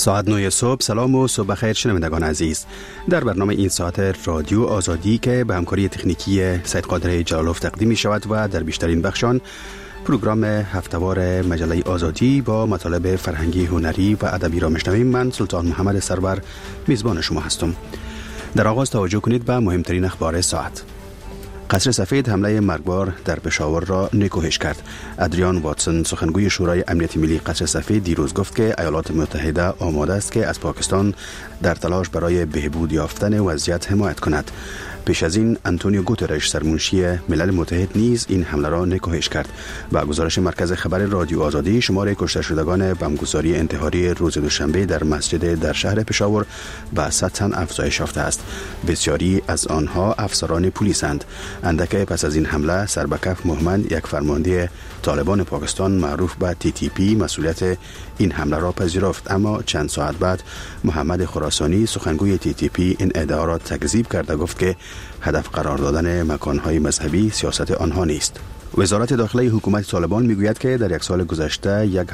ساعت 9 صبح. سلام و صبح بخیر شنوندگان عزیز. در برنامه این ساعت رادیو آزادی که به همکاری تکنیکی سید قادر جلالوف تقدیم می شود و در بیشترین بخشان پروگرام هفتهوار مجله آزادی با مطالب فرهنگی، هنری و ادبی را میشنویم. من سلطان محمد سرور میزبان شما هستم. در آغاز توجه کنید به مهمترین اخبار ساعت. قصر سفید حمله مرگبار در پشاور را نکوهش کرد. ادریان واتسون سخنگوی شورای امنیت ملی قصر سفید دیروز گفت که ایالات متحده آماده است که از پاکستان در تلاش برای بهبود یافتن وضعیت حمایت کند. پیش از این آنتونیو گوترش سرمنشی ملل متحد نیز این حمله را نکوهش کرد. با گزارش مرکز خبر رادیو آزادی، شمار کشته شدگان بمبگساری انتحاری روز دوشنبه در مسجد در شهر پشاور به 100 تن افزایش یافته است. بسیاری از آنها افسران پلیسند. اندک پس از این حمله سربکف محمد، یک فرمانده طالبان پاکستان معروف به TTP، مسئولیت این حمله را پذیرفت، اما چند ساعت بعد محمد خراسانی سخنگوی TTP این ادعا را تکذیب کرده گفت که هدف قرار دادن مکانهای مذهبی سیاست آنها نیست. وزارت داخله حکومت طالبان میگوید که در یک سال گذشته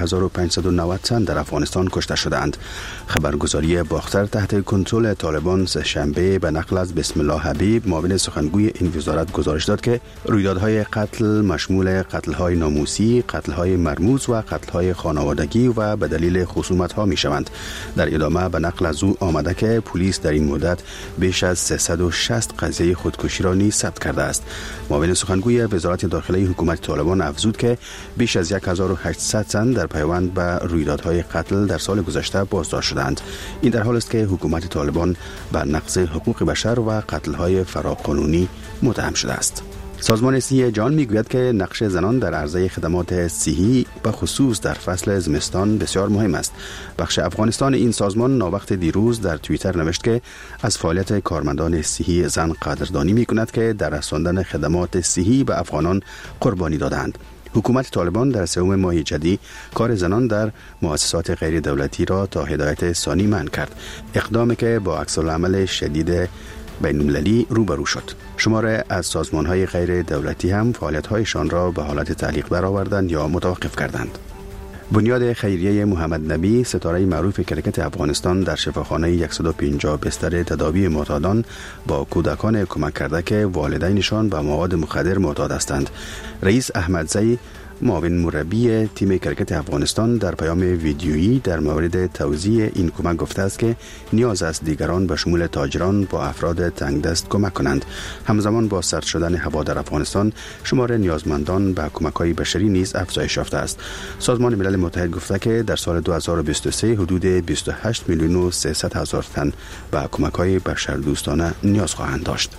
1590 تن در افغانستان کشته شدند. خبرگزاری باختر تحت کنترل طالبان سه‌شنبه به نقل از بسم الله حبیب، معاون سخنگوی این وزارت، گزارش داد که رویدادهای قتل مشمول قتل‌های ناموسی، قتل‌های مرموز و قتل‌های خانوادگی و به دلیل خصومت‌ها می‌شوند. در ادامه به نقل از او آمده که پلیس در این مدت بیش از 360 قضیه خودکشی را نیز ثبت کرده است. معاون سخنگوی وزارت داخله حکومت طالبان افزود که بیش از 1800 تن در پیوند به رویدادهای قتل در سال گذشته بازداشت شدند. این در حال است که حکومت طالبان بر نقض حقوق بشر و قتل‌های فراقانونی متهم شده است. سازمان صحی جهان میگوید که نقش زنان در عرضه خدمات صحی به خصوص در فصل زمستان بسیار مهم است. بخش افغانستان این سازمان ناوقت دیروز در توییتر نوشت که از فعالیت کارمندان صحی زن قدردانی میکند که در رساندن خدمات صحی به افغانان قربانی دادند. حکومت طالبان در سوم ماه جدی کار زنان در مؤسسات غیر دولتی را تا هدایت ثانی منع کرد، اقدامی که با عکس‌العمل شدید بین‌المللی روبرو شد. شماره از سازمان‌های غیر دولتی هم فعالیت‌هایشان را به حالت تعلیق برآوردند یا متوقف کردند. بنیاد خیریه محمد نبی، ستاره معروف کرکت افغانستان، در شفاخانه 150 بستر تداوی معتادان با کودکان کمک کرده که والدینشان به مواد مخدر معتاد هستند. رئیس احمدزی، معاون مربی تیم کرکت افغانستان، در پیام ویدیویی در مورد توزیع این کمک گفته است که نیاز است دیگران به شمول تاجران با افراد تنگدست کمک کنند. همزمان با سرد شدن هوا در افغانستان، شمار نیازمندان به کمک‌های بشری نیز افزایش یافته است. سازمان ملل متحد گفته که در سال 2023 حدود 28 میلیون و 300 هزار تن به کمک‌های بشردوستانه نیاز خواهند داشت.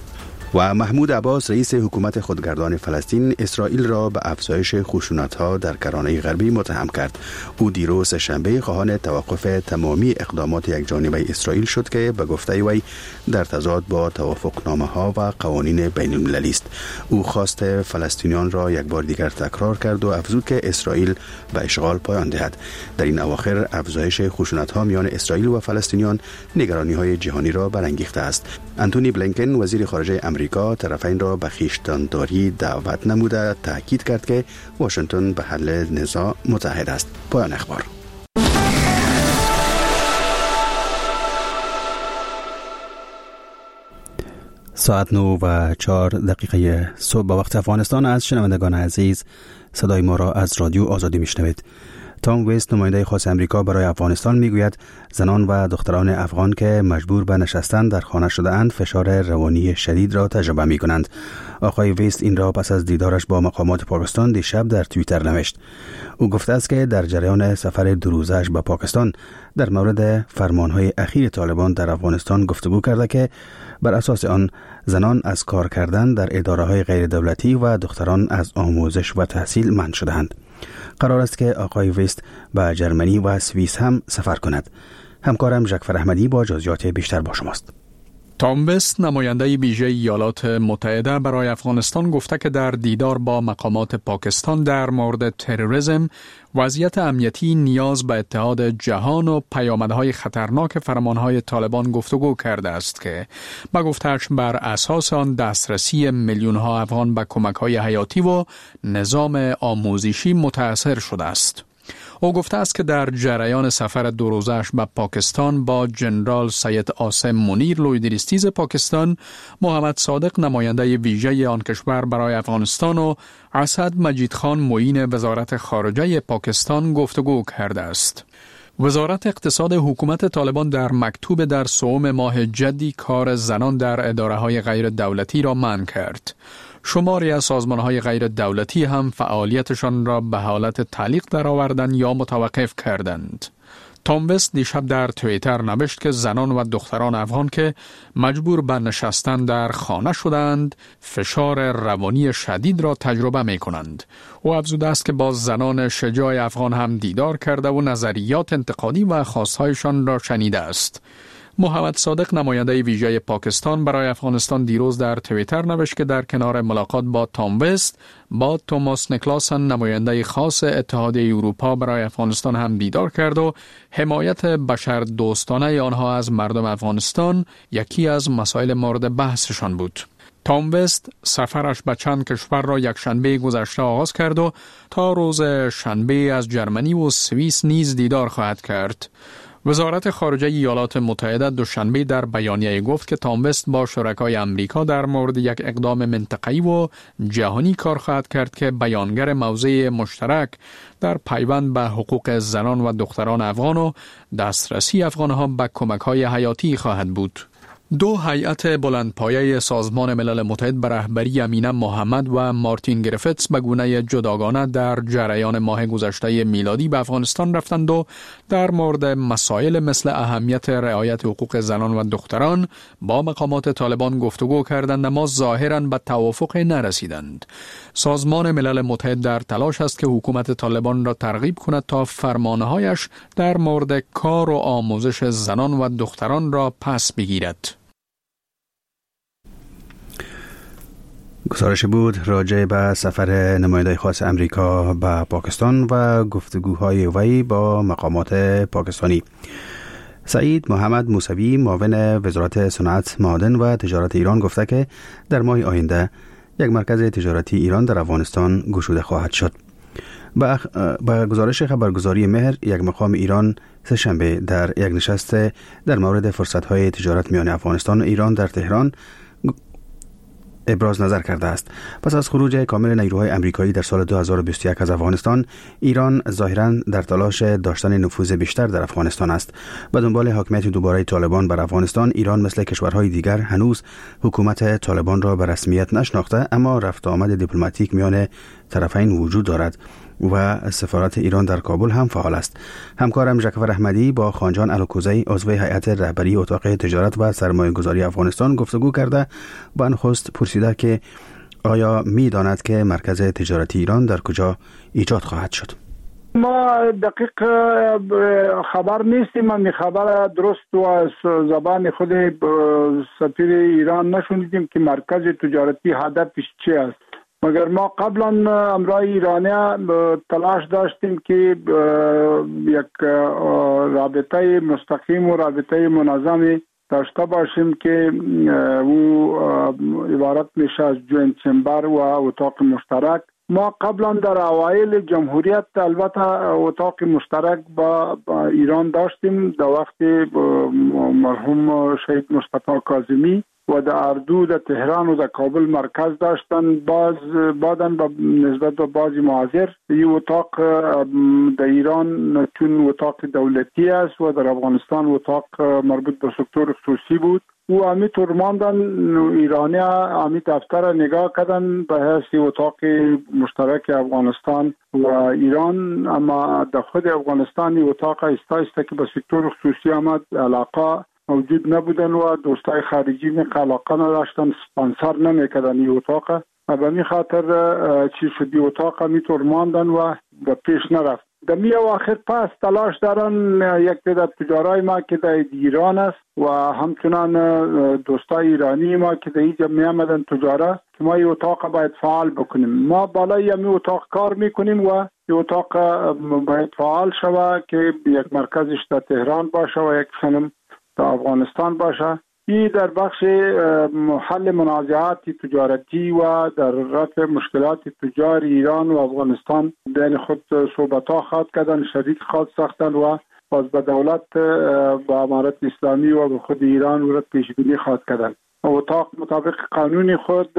و محمود عباس، رئیس حکومت خودگردان فلسطین، اسرائیل را به افزایش خشونت‌ها در کرانه غربی متهم کرد. او دیروز شنبه خواهان توقف تمامی اقدامات یکجانبه اسرائیل شد که به گفته وی در تضاد با توافقنامه‌ها و قوانین بین‌المللی است. او خواست فلسطینیان را یک بار دیگر تکرار کرد و افزود که اسرائیل به اشغال پایان دهد. در این اواخر افزایش خشونت‌ها میان اسرائیل و فلسطینیان نگرانی‌های جهانی را برانگیخته است. آنتونی بلینکن، وزیر خارجه امریکا، طرفین را به خویشتن‌داری دعوت نموده تاکید کرد که واشنگتن به حل نزاع متحد است. پایان اخبار. ساعت 9:04 صبح به وقت افغانستان از شنوندگان عزیز صدای ما را از رادیو آزادی میشنوید. تام ویست، نماینده خاص امریکا برای افغانستان، میگوید زنان و دختران افغان که مجبور به نشستن در خانه شده اند فشار روانی شدید را تجربه می کنند. آقای ویست این را پس از دیدارش با مقامات پاکستان دیشب در توییتر نوشت. او گفته است که در جریان سفر 2 روزش به پاکستان در مورد فرمانهای اخیر طالبان در افغانستان گفتگو کرده که بر اساس آن زنان از کار کردن در اداره‌های غیر دولتی و دختران از آموزش و تحصیل منع شده‌اند. قرار است که آقای ویست به جرمنی و سوئیس هم سفر کند. همکارم جعفر احمدی با جزئیات بیشتر با شماست. تام ویست، نماینده ویژه ایالات متحده برای افغانستان، گفته که در دیدار با مقامات پاکستان در مورد تروریسم، وضعیت امنیتی، نیاز به اتحاد جهان و پیامدهای خطرناک فرمانهای طالبان گفتگو کرده است که به گفته‌اش بر اساس آن دسترسی میلیون‌ها افغان به کمک‌های حیاتی و نظام آموزشی متأثر شده است. او گفته است که در جریان سفر 2 روزه‌اش به پاکستان با جنرال سید عاصم منیر لویدریستیز پاکستان، محمد صادق نماینده ویژه آن کشور برای افغانستان و اسد مجید خان معین وزارت خارجه پاکستان گفتگو کرده است. وزارت اقتصاد حکومت طالبان در مکتوب در 3 ماه جدی کار زنان در اداره‌های غیر دولتی را منع کرد. شماری از سازمان‌های غیر دولتی هم فعالیتشان را به حالت تعلیق درآوردند یا متوقف کردند. تام وست دیشب در توییتر نوشت که زنان و دختران افغان که مجبور به نشستن در خانه شدند، فشار روانی شدید را تجربه می کنند. او افزوده است که با زنان شجاع افغان هم دیدار کرده و نظریات انتقادی و خواستهایشان را شنیده است. محمد صادق نماینده ویژه پاکستان برای افغانستان دیروز در توییتر نوشت که در کنار ملاقات با تام وست با توماس نیکلاسن نماینده خاص اتحادیه اروپا برای افغانستان هم دیدار کرد و حمایت بشر دوستانه آنها از مردم افغانستان یکی از مسائل مورد بحثشان بود. تام وست سفرش به چند کشور را یکشنبه گذشته آغاز کرد و تا روز شنبه از جرمنی و سوئیس نیز دیدار خواهد کرد. وزارت خارجه ایالات متحده دوشنبه در بیانیه گفت که تام وست با شرکای امریکا در مورد یک اقدام منطقه‌ای و جهانی کار خواهد کرد که بیانگر موضع مشترک در پیوند به حقوق زنان و دختران افغان و دسترسی افغانها به کمک‌های حیاتی خواهد بود. 2 هیئت بلندپایه سازمان ملل متحد به رهبری امینه محمد و مارتین گریفتس به گونه جداگانه در جریان ماه گذشته میلادی به افغانستان رفتند و در مورد مسائل مثل اهمیت رعایت حقوق زنان و دختران با مقامات طالبان گفتگو کردند، اما ظاهراً به توافق نرسیدند. سازمان ملل متحد در تلاش است که حکومت طالبان را ترغیب کند تا فرمانهایش در مورد کار و آموزش زنان و دختران را پس بگیرد. گزارش بود راجع به سفر نماینده خاص امریکا به پاکستان و گفتگوهای وی با مقامات پاکستانی. سعید محمد موسوی معاون وزارت صنعت، معادن و تجارت ایران گفته که در ماه آینده یک مرکز تجارتی ایران در افغانستان گشوده خواهد شد. با گزارش خبرگزاری مهر، یک مقام ایران سه‌شنبه در یک نشست در مورد فرصت‌های تجارت میان افغانستان و ایران در تهران ابراز نظر کرده است. پس از خروج کامل نیروهای امریکایی در سال 2021 از افغانستان، ایران ظاهراً در تلاش داشتن نفوذ بیشتر در افغانستان است. به دنبال حاکمیت دوباره طالبان بر افغانستان، ایران مثل کشورهای دیگر هنوز حکومت طالبان را به رسمیت نشناخته، اما رفت آمد دیپلماتیک میان طرفین وجود دارد و سفارت ایران در کابل هم فعال است. همکارم جعفر احمدی با خانجان الکوزی عضو هیئت رهبری اتاق تجارت و سرمایه‌گذاری افغانستان گفتگو کرده و نخست پرسیده که آیا می‌داند که مرکز تجارتی ایران در کجا ایجاد خواهد شد. ما دقیق خبر نیستیم. من خبر درست و از زبان خود سفیر ایران نشنیدیم که مرکز تجارتی هدفش چی است. مگر ما قبلا امرای ایرانی تلاش داشتیم که یک رابطه مستقیم و رابطه منظمی داشته باشیم که او عبارت میشه از جوینت چمبر و اتاق مشترک. ما قبلا در اوایل جمهوریت البته اتاق مشترک با ایران داشتیم در وقت مرحوم شهید مصطفی کاظمی و در اردو، در تهران و در کابل مرکز داشتن. بعداً با نسبت به بعضی معاذیر این اتاق در ایران چون اتاق دولتی است و در افغانستان اتاق مربوط به سکتور خصوصی بود و همینطور ماندن. ایرانی همین دفتر نگاه کردن به حیث اتاق مشترک افغانستان و ایران، اما در خود افغانستان اتاق است که به سکتور خصوصی آمد علاقه موجود نبودن و دوستای خارجی علاقه نداشتن، سپانسر نمیکردن این اتاق و به این خاطر چی شد اتاق همینطور ماندن و به پیش نرفت. در آخر پس تلاش دارن یک تعداد تجارای ما که در ایران است و همچنان دوستای ایرانی ما که در اینجا می آمدن تجاره که ما این اتاق باید فعال بکنیم. ما بالای این اتاق کار میکنیم و این اتاق باید فعال شود که یک مرکزش در تهران باشه و یک سنم در افغانستان باشه. این در بخش حل منازعات تجارتی و در رفع مشکلات تجار ایران و افغانستان بین خود صحبت‌ها خواهد کردن، شریک خواهد ساختن و باز به دولت با امارت اسلامی و به خود ایران و پیشبینی خواهد کردن. اتاق مطابق قانون خود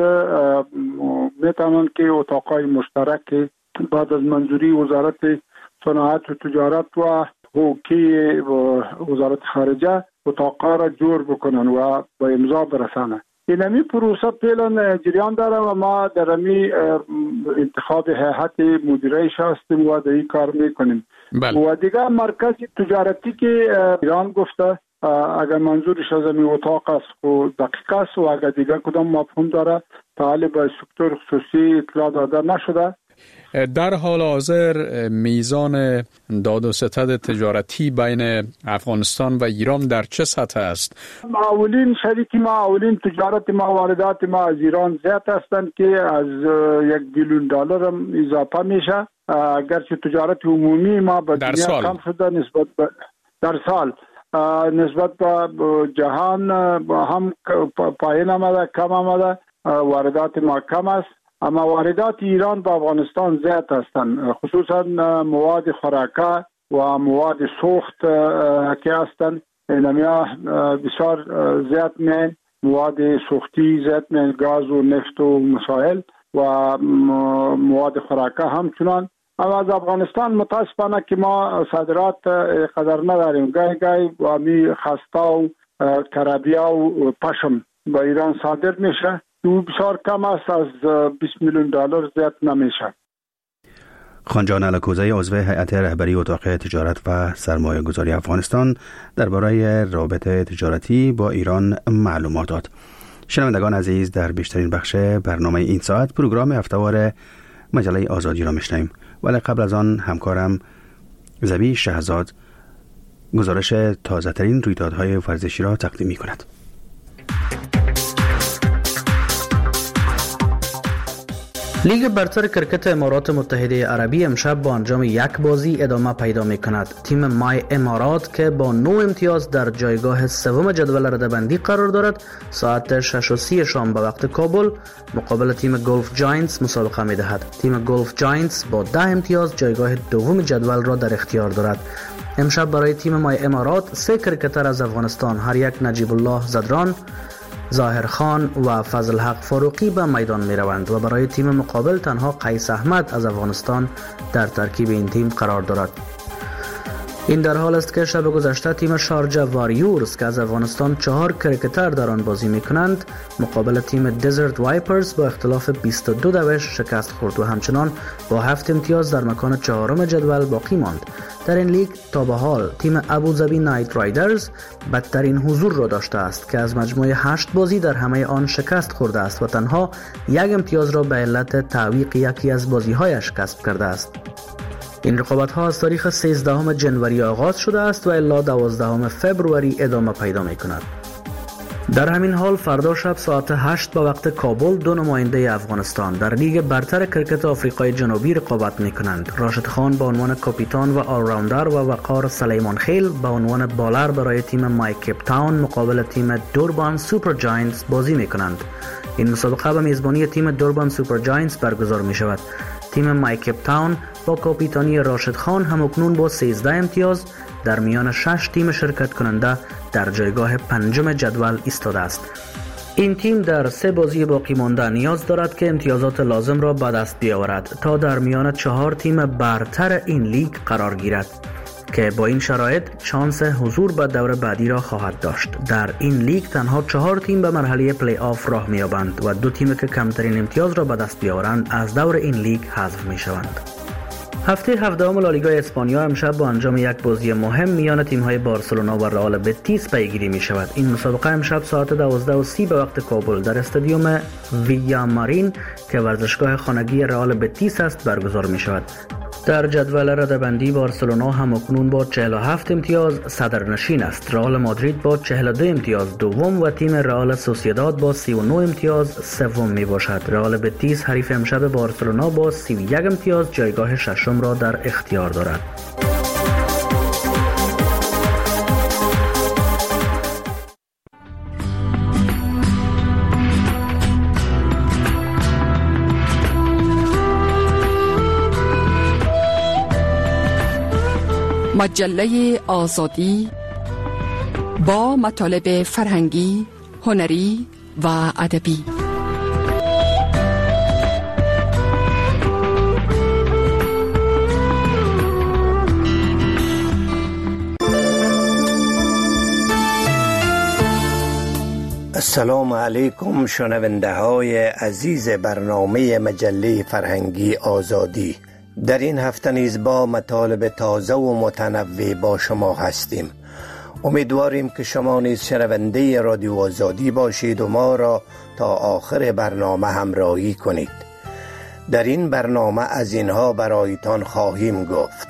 میتونن که اتاقای مشترک بعد از منظوری وزارت صنعت و تجارت و حقوقی و وزارت خارجه اتاقا را جور بکنن و با امضا برسانه. این همی پروسه فعلا جریان داره و ما در همی انتخاب هیئت مدیره هستیم و در این کار میکنیم. و دیگه مرکز تجارتی که ایران گفته اگر منظورش از این اتاق است و دقیق است و اگر دیگه کدام مفهوم داره تا حالی به سکتور خصوصی اطلاع داده نشده. در حال حاضر میزان داد و ستد تجارتی بین افغانستان و ایران در چه سطح است؟ اولین شریک ما، اولین تجارت ما، واردات ما از ایران زیاد هستند که از $1 بیلیون هم اضافه میشه. اگرچه تجارت عمومی ما به دنیا کم شده نسبت به در سال نسبت به جهان هم پایین آمده، کم آمده، واردات ما کم است. اما واردات ایران به افغانستان زیاد هستند، خصوصا مواد خوراکه و مواد سوخت که هستند. اینها بسیار زیاد میان، مواد سوختی زیاد میان، گاز و نفت و مسائل و مواد خوراکه همچنان. اما از افغانستان متاسفانه که ما صادرات قدر نداریم. گاهی و می خستا و کرابیا و پشم به ایران صادر میشه. او بسیار کم است، از $20 میلیون زیاد نمیشه. خانجان الکوزی عضو هیئت رهبری اتاق تجارت و سرمایه گذاری افغانستان درباره رابطه تجارتی با ایران معلومات داد. شنوندگان عزیز، در بیشترین بخش برنامه این ساعت پروگرام هفته‌وار مجله آزادی را میشنویم، ولی قبل از آن همکارم زبی شهزاد گزارش تازه ترین رویدادهای ورزشی را تقدیم می کند. لیگ برتر کرکت امارات متحده عربی امشب با انجام یک بازی ادامه پیدا می کند. تیم مای امارات که با 9 امتیاز در جایگاه سوم جدول رده‌بندی قرار دارد، ساعت 6:30 شام به وقت کابل مقابل تیم گلف جاینتس مسابقه می دهد. تیم گلف جاینتس با 10 امتیاز جایگاه دوم جدول را در اختیار دارد. امشب برای تیم مای امارات 3 کرکتر از افغانستان، هر یک نجیب الله زدران، ظاهر خان و فضل حق فاروقی به میدان می روند و برای تیم مقابل تنها قیس احمد از افغانستان در ترکیب این تیم قرار دارد. این در حال است که شب گذشته تیم شارجه واریورز که از افغانستان 4 کرکتر در آن بازی می کنند مقابل تیم دزرت وایپرز با اختلاف 22 شکست خورد و همچنان با 7 امتیاز در مکان 4 جدول باقی ماند. در این لیگ تا به حال تیم ابوظبی نایت رایدرز بدترین حضور را داشته است که از مجموع 8 بازی در همه آن شکست خورده است و تنها 1 امتیاز را به علت تعویق یکی از بازی‌هایش کسب کرده است. این رقابت‌ها از تاریخ 13 جنوری آغاز شده است و الی 12 فوریه ادامه پیدا می‌کند. در همین حال فردا شب ساعت 8 به وقت کابل 2 نماینده افغانستان در لیگ برتر کرکت آفریقای جنوبی رقابت می‌کنند. راشد خان به عنوان کاپیتان و آلراوندر و وقار سلیمان خیل به عنوان بالر برای تیم مای کیپ تاون مقابل تیم دوربان سوپر جاینتس بازی می‌کنند. این مسابقه به میزبانی تیم دوربان سوپر جاینتس برگزار می‌شود. تیم مای کیپ تاون با کاپیتانی راشد خان همکنون با 13 امتیاز در میان 6 تیم شرکت کننده در جایگاه 5 جدول ایستاده است. این تیم در 3 بازی باقی مانده نیاز دارد که امتیازات لازم را به دست بیاورد تا در میان 4 تیم برتر این لیگ قرار گیرد که با این شرایط شانس حضور به دور بعدی را خواهد داشت. در این لیگ تنها 4 تیم به مرحله پلی آف راه می‌یابند و 2 تیم که کمترین امتیاز را به دست بیاورند از دور این لیگ حذف می‌شوند. هفته 17 لالیگا اسپانیا امشب با انجام یک بازی مهم میان تیم‌های بارسلونا و رئال بتیس پیگیری می‌شود. این مسابقه امشب ساعت 12:30 به وقت کابل در استادیوم ویامارین که ورزشگاه خانگی رئال بتیس است برگزار می‌شود. در جدول رده‌بندی بارسلونا همکنون با 47 امتیاز صدرنشین است. رئال مادرید با 42 امتیاز دوم و تیم رئال سوسییداد با 39 امتیاز سوم می باشد. رئال بتیس حریف امشب بارسلونا با 31 امتیاز جایگاه ششم را در اختیار دارد. مجله آزادی با مطالب فرهنگی، هنری و ادبی. السلام علیکم شنونده های عزیز برنامه مجله فرهنگی آزادی. در این هفته نیز با مطالب تازه و متنوع با شما هستیم. امیدواریم که شما نیز شنونده رادیو آزادی باشید و ما را تا آخر برنامه همراهی کنید. در این برنامه از اینها برایتان خواهیم گفت: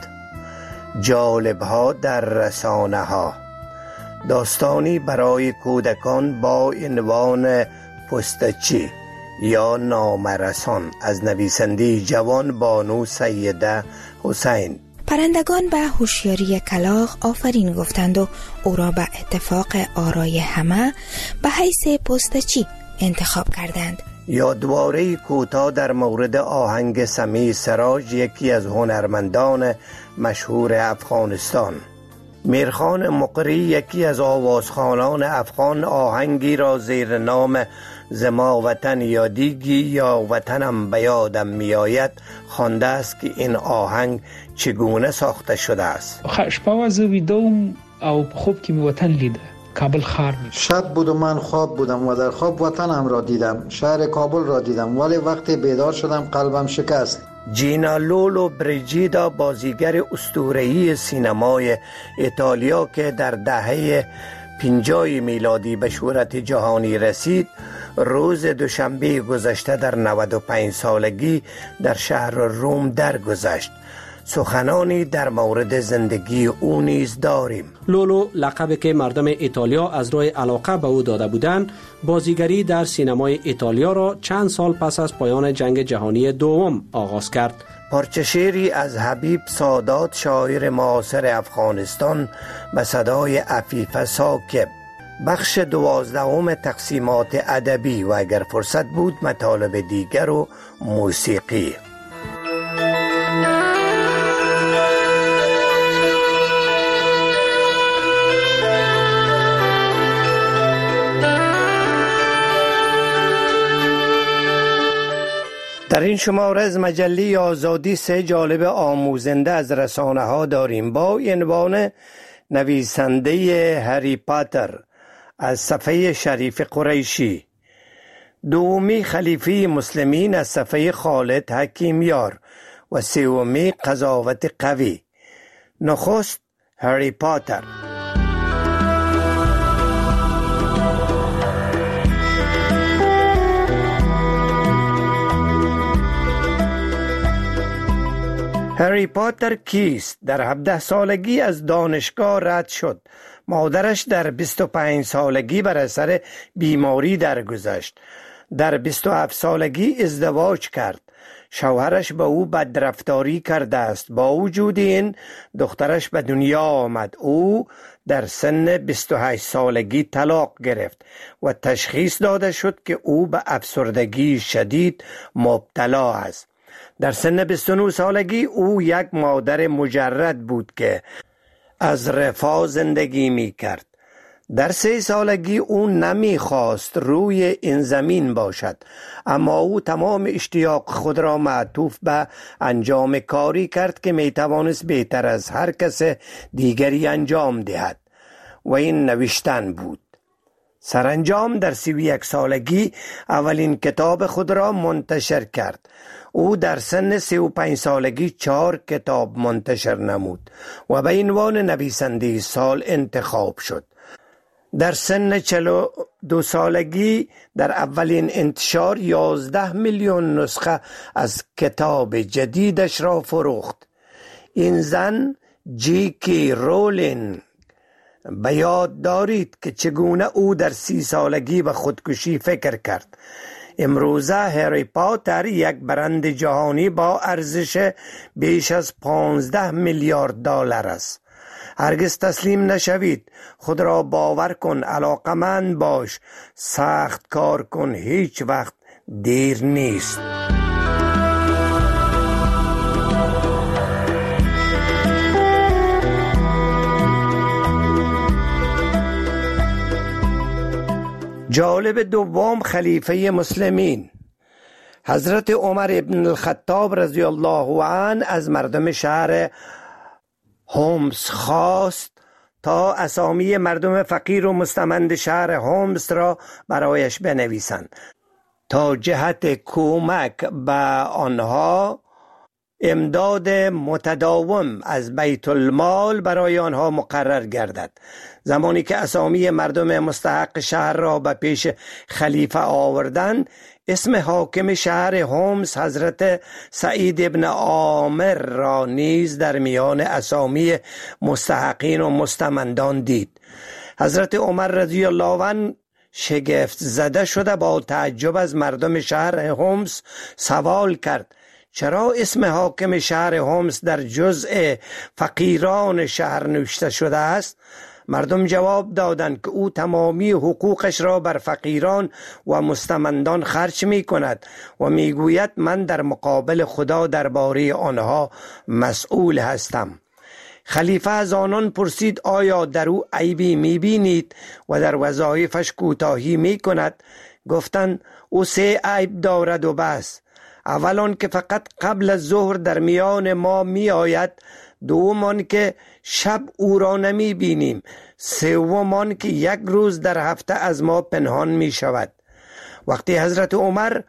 جالب‌ها در رسانه ها، داستانی برای کودکان با عنوان پستچی یا نامرسان از نویسنده جوان بانو سیده حسین. پرندگان به هوشیاری کلاغ آفرین گفتند و او را به اتفاق آرای همه به حیث پستچی انتخاب کردند. یادواره کوتاه در مورد آهنگ سمیع سراج، یکی از هنرمندان مشهور افغانستان. میرخان مقری، یکی از آوازخوانان افغان، آهنگی را زیر نام زما وطن یادیگی یا وطنم به یادم میآید خوانده است که این آهنگ چگونه ساخته شده است. شپه و زه ویده‌ام او په خوب کې مې وطن لیده، کابل ښار می. شب بود و من خواب بودم و در خواب وطنم را دیدم، شهر کابل را دیدم، ولی وقتی بیدار شدم قلبم شکست. جینا لولو بریجیدا، بازیگر اسطوره‌ای سینمای ایتالیا که در دهه 50 میلادی به شهرت جهانی رسید، روز دوشنبه گذشته در 95 سالگی در شهر روم درگذشت. سخنانی در مورد زندگی او نیز داریم. لولو، لقبی که مردم ایتالیا از روی علاقه به او داده بودند، بازیگری در سینمای ایتالیا را چند سال پس از پایان جنگ جهانی دوم آغاز کرد. پارچه شعری از حبیب سادات، شاعر معاصر افغانستان، به صدای عفیف ساکب. بخش 12 تقسیمات ادبی و اگر فرصت بود مطالب دیگر و موسیقی. در این شماره از مجله آزادی 3 جالب آموزنده از رسانه ها داریم با عنوان نویسنده هری پاتر از صفحه شریف قریشی، دومی خلیفه مسلمین از صفحه خالد حکیمیار و سومی قضاوت قوی. نخست هری پاتر. هری پاتر کیست؟ در 17 سالگی از دانشگاه رد شد. مادرش در 25 سالگی بر اثر بیماری درگذشت. در 27 سالگی ازدواج کرد. شوهرش به او بدرفتاری کرده است. با وجود این دخترش به دنیا آمد. او در سن 28 سالگی طلاق گرفت و تشخیص داده شد که او به افسردگی شدید مبتلا است. در سن 29 سالگی او یک مادر مجرد بود که از رفاه زندگی می کرد. در 3 سالگی او نمی خواست روی این زمین باشد، اما او تمام اشتیاق خود را معطوف به انجام کاری کرد که می توانست بهتر از هر کس دیگری انجام دهد و این نوشتن بود. سرانجام در 31 سالگی اولین کتاب خود را منتشر کرد. او در سن 35 سالگی 4 کتاب منتشر نمود و به عنوان نویسنده سال انتخاب شد. در سن 42 سالگی در اولین انتشار 11 میلیون نسخه از کتاب جدیدش را فروخت. این زن جی کی رولینگ. به یاد دارید که چگونه او در 30 سالگی به خودکشی فکر کرد. امروزه هری پاتر یک برند جهانی با ارزش بیش از 15 میلیارد دلار است. هرگز تسلیم نشوید. خود را باور کن، علاقمند باش، سخت کار کن، هیچ وقت دیر نیست. جالب دوم خلیفه مسلمین حضرت عمر ابن الخطاب رضی الله عنه از مردم شهر هومس خواست تا اسامی مردم فقیر و مستمند شهر هومس را برایش بنویسند تا جهت کمک به آنها امداد متداوم از بیت المال برای آنها مقرر گردد. زمانی که اسامی مردم مستحق شهر را به پیش خلیفه آوردند، اسم حاکم شهر هومس حضرت سعید ابن عامر را نیز در میان اسامی مستحقین و مستمندان دید. حضرت عمر رضی الله عنه شگفت زده شده با تعجب از مردم شهر هومس سوال کرد: چرا اسم حاکم شهر هومس در جزء فقیران شهر نوشته شده است؟ مردم جواب دادند که او تمامی حقوقش را بر فقیران و مستمندان خرج می کند و می گوید من در مقابل خدا درباره آنها مسئول هستم. خلیفه از آنان پرسید آیا در او عیبی می بینید و در وظایفش کوتاهی می کند؟ گفتند او 3 عیب دارد و بس. اولان که فقط قبل از ظهر در میان ما می آید، دومان که شب او را نمی بینیم، سومان که 1 روز در هفته از ما پنهان می شود. وقتی حضرت عمر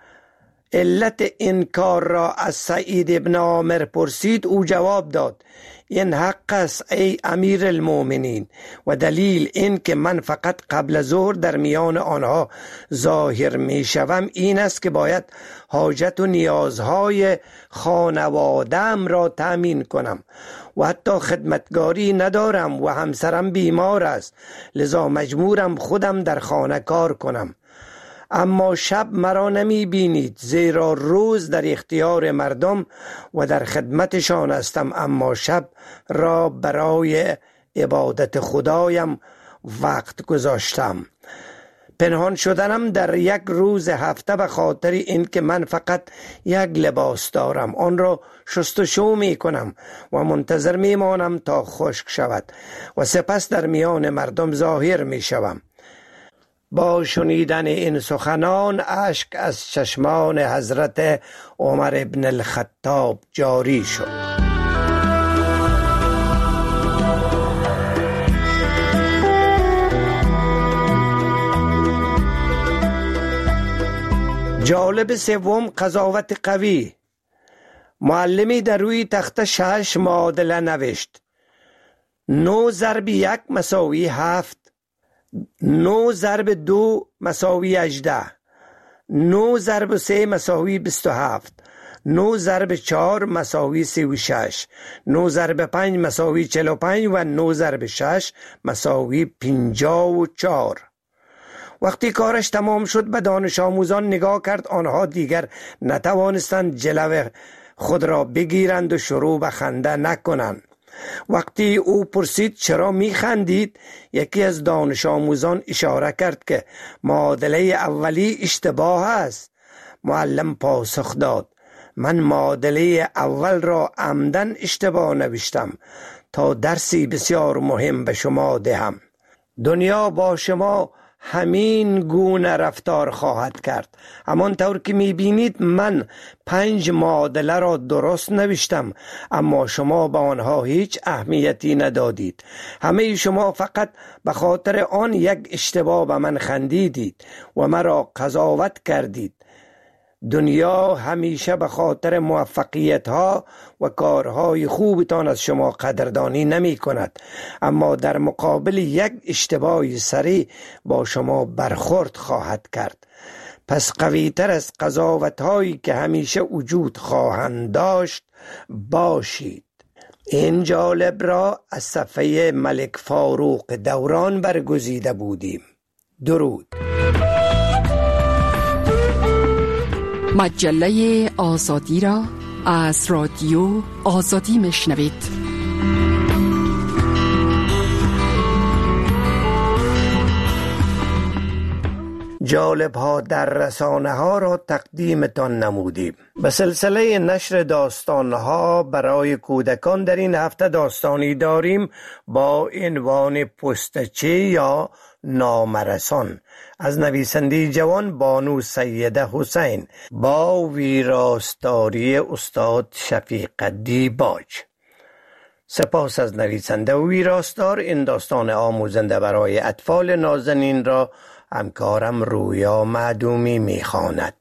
علت این کار را از سعید ابن عامر پرسید، او جواب داد: این حق است ای امیر المؤمنین، و دلیل این که من فقط قبل ظهر در میان آنها ظاهر می شوم این است که باید حاجت و نیازهای خانواده‌ام را تأمین کنم و حتی خدمتگاری ندارم و همسرم بیمار است، لذا مجبورم خودم در خانه کار کنم. اما شب مرا نمی بینید، زیرا روز در اختیار مردم و در خدمتشان هستم، اما شب را برای عبادت خدایم وقت گذاشتم. پنهان شدنم در 1 روز هفته به خاطر این که من فقط 1 لباس دارم، آن را شستشو می کنم و منتظر می مانم تا خشک شود و سپس در میان مردم ظاهر می شوم. با شنیدن این سخنان اشک از چشمان حضرت عمر ابن الخطاب جاری شد. جالب سوم قضاوت قوی. معلمی در روی تخته 6 معادله نوشت: 9 ضرب 1 مساوی 7، 9 ضرب 2 مساوی 18، 9 ضرب 3 مساوی 27، 9 ضرب 4 مساوی 36، 9 ضرب 5 مساوی 45 و 9 ضرب 6 مساوی 54. وقتی کارش تمام شد به دانش آموزان نگاه کرد. آنها دیگر نتوانستند جلو خود را بگیرند و شروع به خنده نکنند. وقتی او پرسید چرا می خندید، یکی از دانش آموزان اشاره کرد که معادله اولی اشتباه است. معلم پاسخ داد: من معادله اول را عمدن اشتباه نوشتم تا درسی بسیار مهم به شما دهم. دنیا با شما همین گونه رفتار خواهد کرد. همانطور که میبینید من 5 معادله را درست نوشتم، اما شما به آنها هیچ اهمیتی ندادید. همه شما فقط به خاطر آن 1 اشتباه به من خندیدید و مرا قضاوت کردید. دنیا همیشه به خاطر موفقیت ها و کارهای خوبتان از شما قدردانی نمی کند، اما در مقابل 1 اشتباه سریع با شما برخورد خواهد کرد. پس قویتر از قضاوت هایی که همیشه وجود خواهند داشت باشید. این جالب را از صفحه ملک فاروق دوران برگزیده بودیم. درود. مجله آزادی را از رادیو آزادی میشنوید. جالب ها در رسانه ها را تقدیمتان نمودیم. به سلسله نشر داستان ها برای کودکان در این هفته داستانی داریم با عنوان پستچی یا نامرسان از نویسنده جوان بانو سیده حسین با ویراستاری استاد شفیق‌الدین باج. سپاس از نویسنده و ویراستار. این داستان آموزنده برای اطفال نازنین را همکارم رویا معدومی می‌خواند.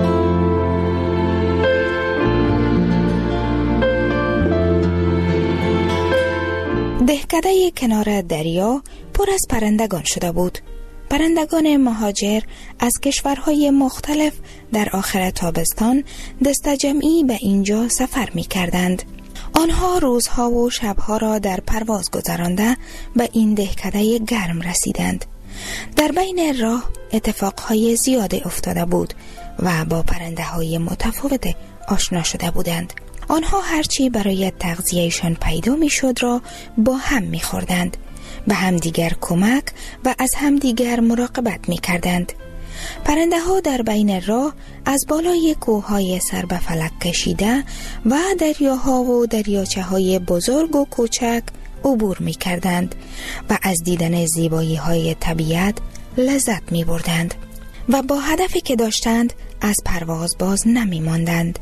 دهکده کنار دریا پر از پرندگان شده بود. پرندگان مهاجر از کشورهای مختلف در آخر تابستان دسته جمعی به اینجا سفر می کردند. آنها روزها و شبها را در پرواز گذرانده به این دهکده گرم رسیدند. در بین راه اتفاقهای زیادی افتاده بود و با پرنده های متفاوت آشنا شده بودند. آنها هرچی برای تغذیهشان پیدا می شد را با هم می خوردند، به همدیگر کمک و از همدیگر مراقبت می کردند. پرنده ها در بین راه از بالای کوههای سر به فلک کشیده و دریاها و دریاچه های بزرگ و کوچک عبور می کردند و از دیدن زیبایی های طبیعت لذت می بردند و با هدفی که داشتند از پرواز باز نمی ماندند.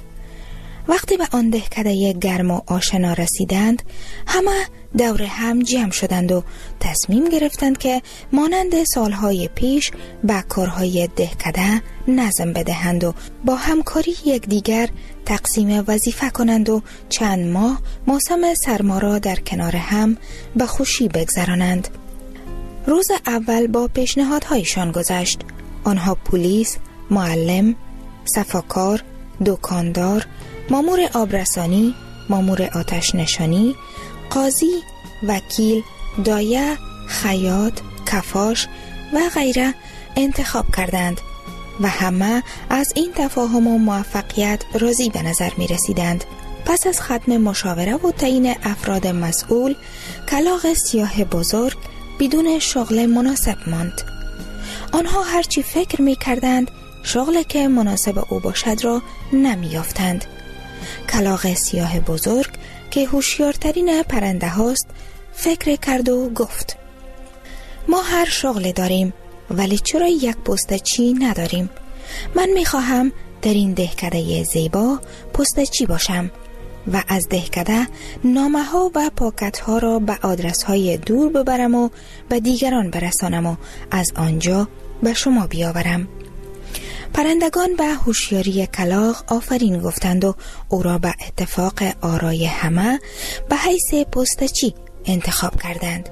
وقتی به آن دهکده گرم و آشنا رسیدند، همه دور هم جمع شدند و تصمیم گرفتند که مانند سالهای پیش به کارهای دهکده نظم بدهند و با همکاری یکدیگر تقسیم وظیفه کنند و چند ماه موسم سرما را در کنار هم به خوشی بگذرانند. روز اول با پیشنهادهایشان گذشت. آنها پلیس، معلم، صفاکار، دکاندار، مامور آبرسانی، مامور آتش نشانی، قاضی، وکیل، دایه، خیاط، کفاش و غیره انتخاب کردند و همه از این تفاهم و موفقیت راضی به نظر می رسیدند. پس از ختم مشاوره و تعیین افراد مسئول، کلاغ سیاه بزرگ بدون شغل مناسب ماند. آنها هرچی فکر می کردند شغلی که مناسب او باشد را نمی یافتند. کلاغ سیاه بزرگ که هوشیارترین پرنده هاست فکر کرد و گفت: ما هر شغلی داریم ولی چرا یک پستچی نداریم؟ من میخواهم در این دهکده زیبا پستچی باشم و از دهکده نامه ها و پاکت ها را به آدرس های دور ببرم و به دیگران برسانم و از آنجا به شما بیاورم. پرندگان به هوشیاری کلاغ آفرین گفتند و او را به اتفاق آرای همه به حیث پستچی انتخاب کردند.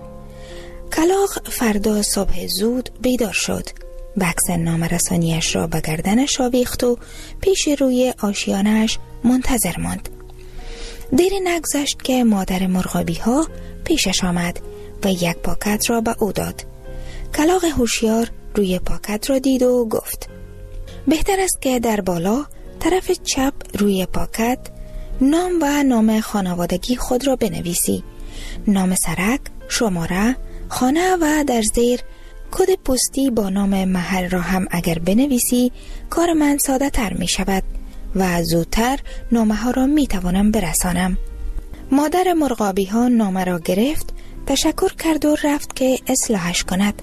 کلاغ فردا صبح زود بیدار شد، بکس نامرسانیش را به گردنش آویخت و پیش روی آشیانش منتظر ماند. دیر نگذشت که مادر مرغابی ها پیشش آمد و یک پاکت را به او داد. کلاغ هوشیار روی پاکت را دید و گفت: بهتر است که در بالا طرف چپ روی پاکت نام و نام خانوادگی خود را بنویسی، نام سرک، شماره، خانه و در زیر کد پستی با نام محل را هم اگر بنویسی کار من ساده تر می شود و زودتر نامه ها را می توانم برسانم. مادر مرغابی ها نامه را گرفت، تشکر کرد و رفت که اصلاحش کند.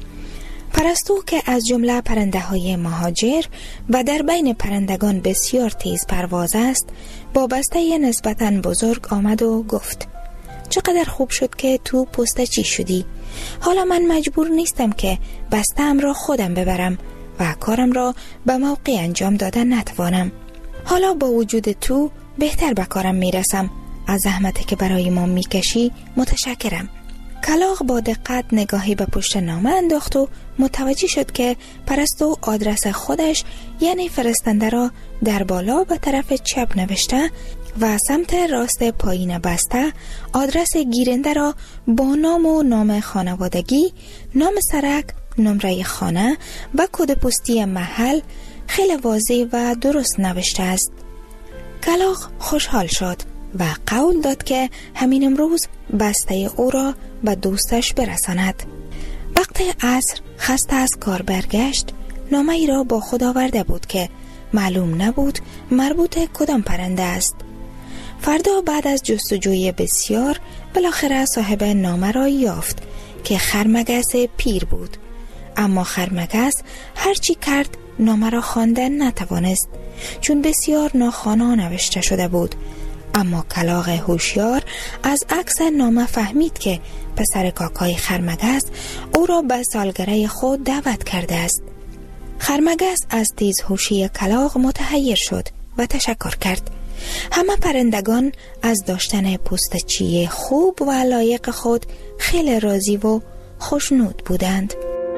پرستو که از جمله پرنده های مهاجر و در بین پرندگان بسیار تیز پرواز است، با بسته نسبتاً بزرگ آمد و گفت: چقدر خوب شد که تو پستچی شدی. حالا من مجبور نیستم که بسته‌ام را خودم ببرم و کارم را به موقع انجام دادن نتوانم. حالا با وجود تو بهتر به کارم میرسم. از زحمتی که برای ما میکشی متشکرم. کلاغ با دقت نگاهی به پشت نامه انداخت و متوجه شد که پرستو آدرس خودش یعنی فرستنده را در بالا به طرف چپ نوشته و سمت راست پایین بسته آدرس گیرنده را با نام و نام خانوادگی، نام سرک، نمره خانه و کد پستی محل خیلی واضح و درست نوشته است. کلاغ خوشحال شد و قول داد که همین امروز بسته او را به دوستش برساند. وقت عصر خسته از کار برگشت. نامه ای را با خود آورده بود که معلوم نبود مربوط کدام پرنده است. فردا بعد از جستجوی بسیار بالاخره صاحب نامه را یافت که خرمگس پیر بود اما خرمگس هرچی کرد نامه را خواندن نتوانست، چون بسیار ناخوانا نوشته شده بود. اما کلاغ هوشیار از عکس نامه فهمید که پسر کاکای خرمگس او را به سالگرد خود دعوت کرده است. خرمگس از تیزهوشی کلاغ متحیر شد و تشکر کرد. همه پرندگان از داشتن پوستچی خوب و لایق خود خیلی راضی و خوشنود بودند.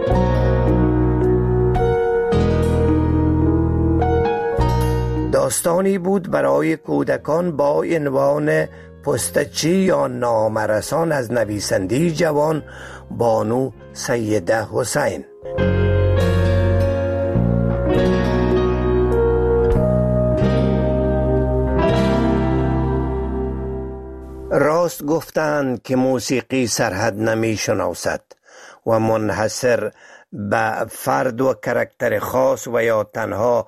داستانی بود برای کودکان با عنوان پستچی یا نامرسان از نویسنده جوان بانو سیده حسین. راست گفتند که موسیقی سرحد نمی شناسد و منحصر به فرد و کرکتر خاص و یا تنها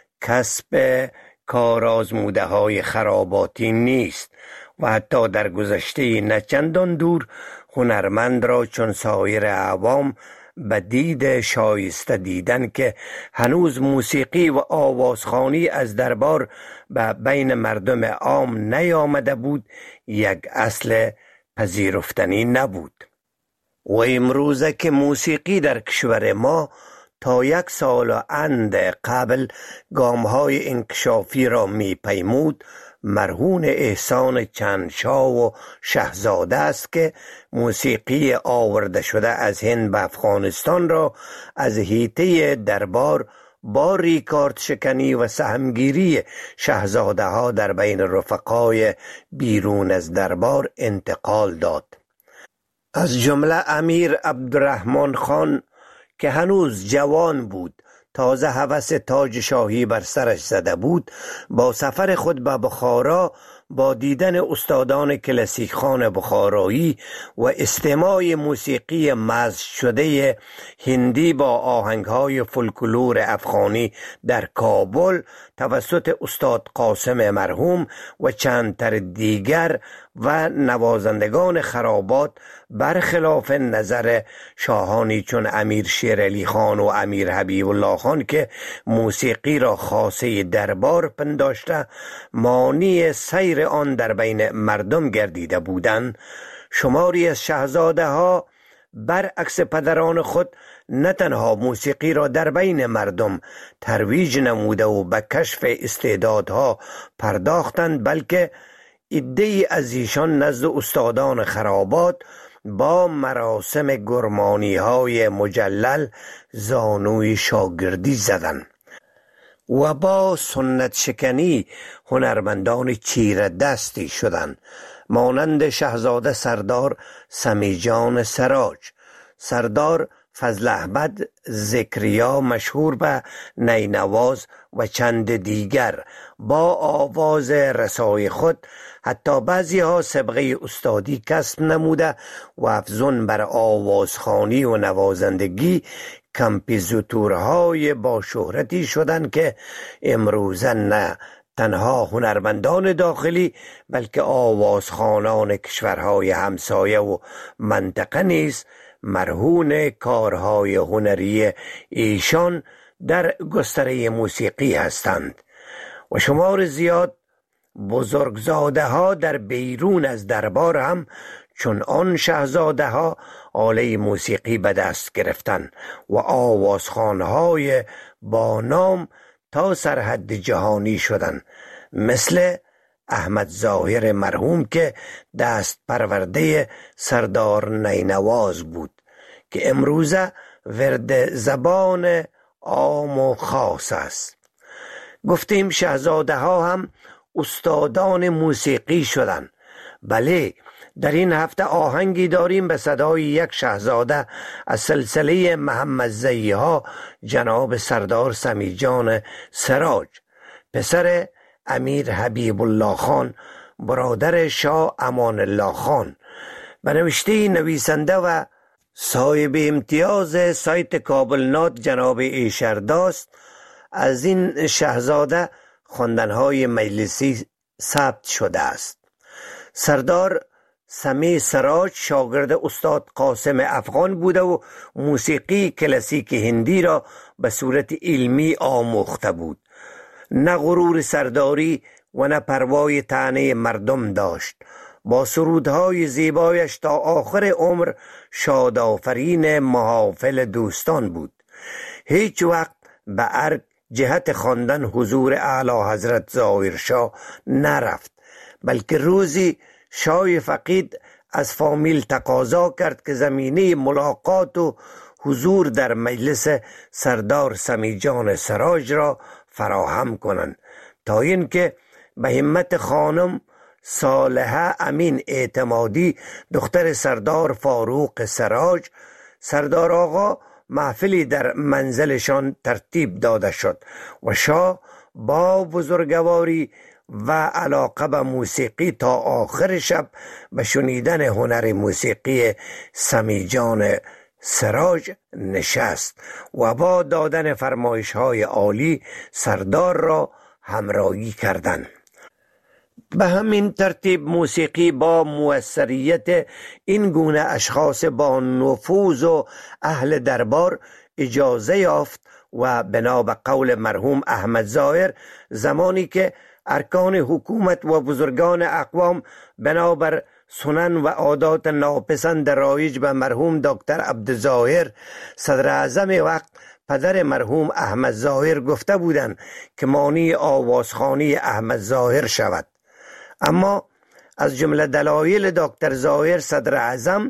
کسب کارآزموده های خراباتی نیست و حتی در گذشته نچندان دور هنرمند را چون سایر عوام به دید شایسته دیدن که هنوز موسیقی و آوازخوانی از دربار به بین مردم عام نیامده بود یک اصل پذیرفتنی نبود. و امروزه که موسیقی در کشور ما تا 1 سال و اند قبل گام‌های انکشافی را می‌پیمود، مرهون احسان چندشاه و شهزاده است که موسیقی آورده شده از هند به افغانستان را از حیطه دربار با ریکارد شکنی و سهمگیری شهزاده ها در بین رفقای بیرون از دربار انتقال داد. از جمله امیر عبدالرحمن خان که هنوز جوان بود، تازه هوس تاج شاهی بر سرش زده بود، با سفر خود به بخارا با دیدن استادان کلاسیک خوان بخارایی و استماع موسیقی مزج شده هندی با آهنگهای فولکلور افغانی در کابل توسط استاد قاسم مرحوم و چند تر دیگر و نوازندگان خرابات، برخلاف نظر شاهانی چون امیر شیرعلی خان و امیر حبیب الله خان که موسیقی را خاصه دربار پنداشته مانی سیر آن در بین مردم گردیده بودند، شماری از شاهزاده ها برعکس پدران خود نه تنها موسیقی را در بین مردم ترویج نموده و به کشف استعدادها پرداختند، بلکه عده‌ای از ایشان نزد استادان خرابات با مراسم گرمانی های مجلل زانوی شاگردی زدند و با سنت شکنی هنرمندان چیره دستی شدند، مانند شهزاده سردار سمیجان سراج، سردار فضل احمد ذکریا مشهور به نینواز و چند دیگر با آواز رسای خود حتی بعضی ها سابقه استادی کسب نموده و افزون بر آوازخوانی و نوازندگی کمپیزوتورهای با شهرتی شدند که امروزه نه تنها هنرمندان داخلی بلکه آوازخوانان کشورهای همسایه و منطقه نیز مرهون کارهای هنری ایشان در گستره موسیقی هستند و شمار زیاد بزرگزاده ها در بیرون از دربار هم چون آن شاهزاده ها آله موسیقی به دست گرفتند و آوازخوانهای با نام تا سرحد جهانی شدند، مثل احمد ظاهر مرحوم که دست پرورده سردار نینواز بود که امروزه ورد زبان عام و خاص است. گفتیم شاهزاده ها هم استادان موسیقی شدند. بله، در این هفته آهنگی داریم به صدای یک شاهزاده از سلسله محمدزئی ها، جناب سردار سمیجان سراج، پسر امیر حبیب الله خان برادر شاه امان الله خان، به نوشته نویسنده و صاحب امتیاز سایت کابل نات جناب ایشرداست. از این شاهزاده خواندنهای مجلسی ثبت شده است. سردار سمی سراج شاگرد استاد قاسم افغان بوده و موسیقی کلاسیک هندی را به صورت علمی آموخته بود. نه غرور سرداری و نه پروای طعنه مردم داشت. با سرودهای زیبایش تا آخر عمر شادافرین محافل دوستان بود. هیچ وقت به ارگ جهت خواندن حضور اعلی حضرت ظاهرشاه نرفت، بلکه روزی شاه فقید از فامیل تقاضا کرد که زمینه ملاقات و حضور در مجلس سردار سمیجان سراج را فراهم کنند تا اینکه به همت خانم صالحه امین اعتمادی دختر سردار فاروق سراج، سردار آقا محفلی در منزلشان ترتیب داده شد و شاه با بزرگواری و علاقه به موسیقی تا آخر شب به شنیدن هنر موسیقی سمیجان سراج نشست و با دادن فرمایش های عالی سردار را همراهی کردند. به همین ترتیب موسیقی با موثریت این گونه اشخاص با نفوذ و اهل دربار اجازه یافت و بنا به قول مرحوم احمد ظاهر، زمانی که ارکان حکومت و بزرگان اقوام بنابر سنن و عادات ناپسند رایج به مرحوم دکتر عبدالظاهر صدر اعظم وقت پدر مرحوم احمد ظاهر گفته بودند که مانی آوازخوانی احمد ظاهر شود، اما از جمله دلایل دکتر ظاهر صدر اعظم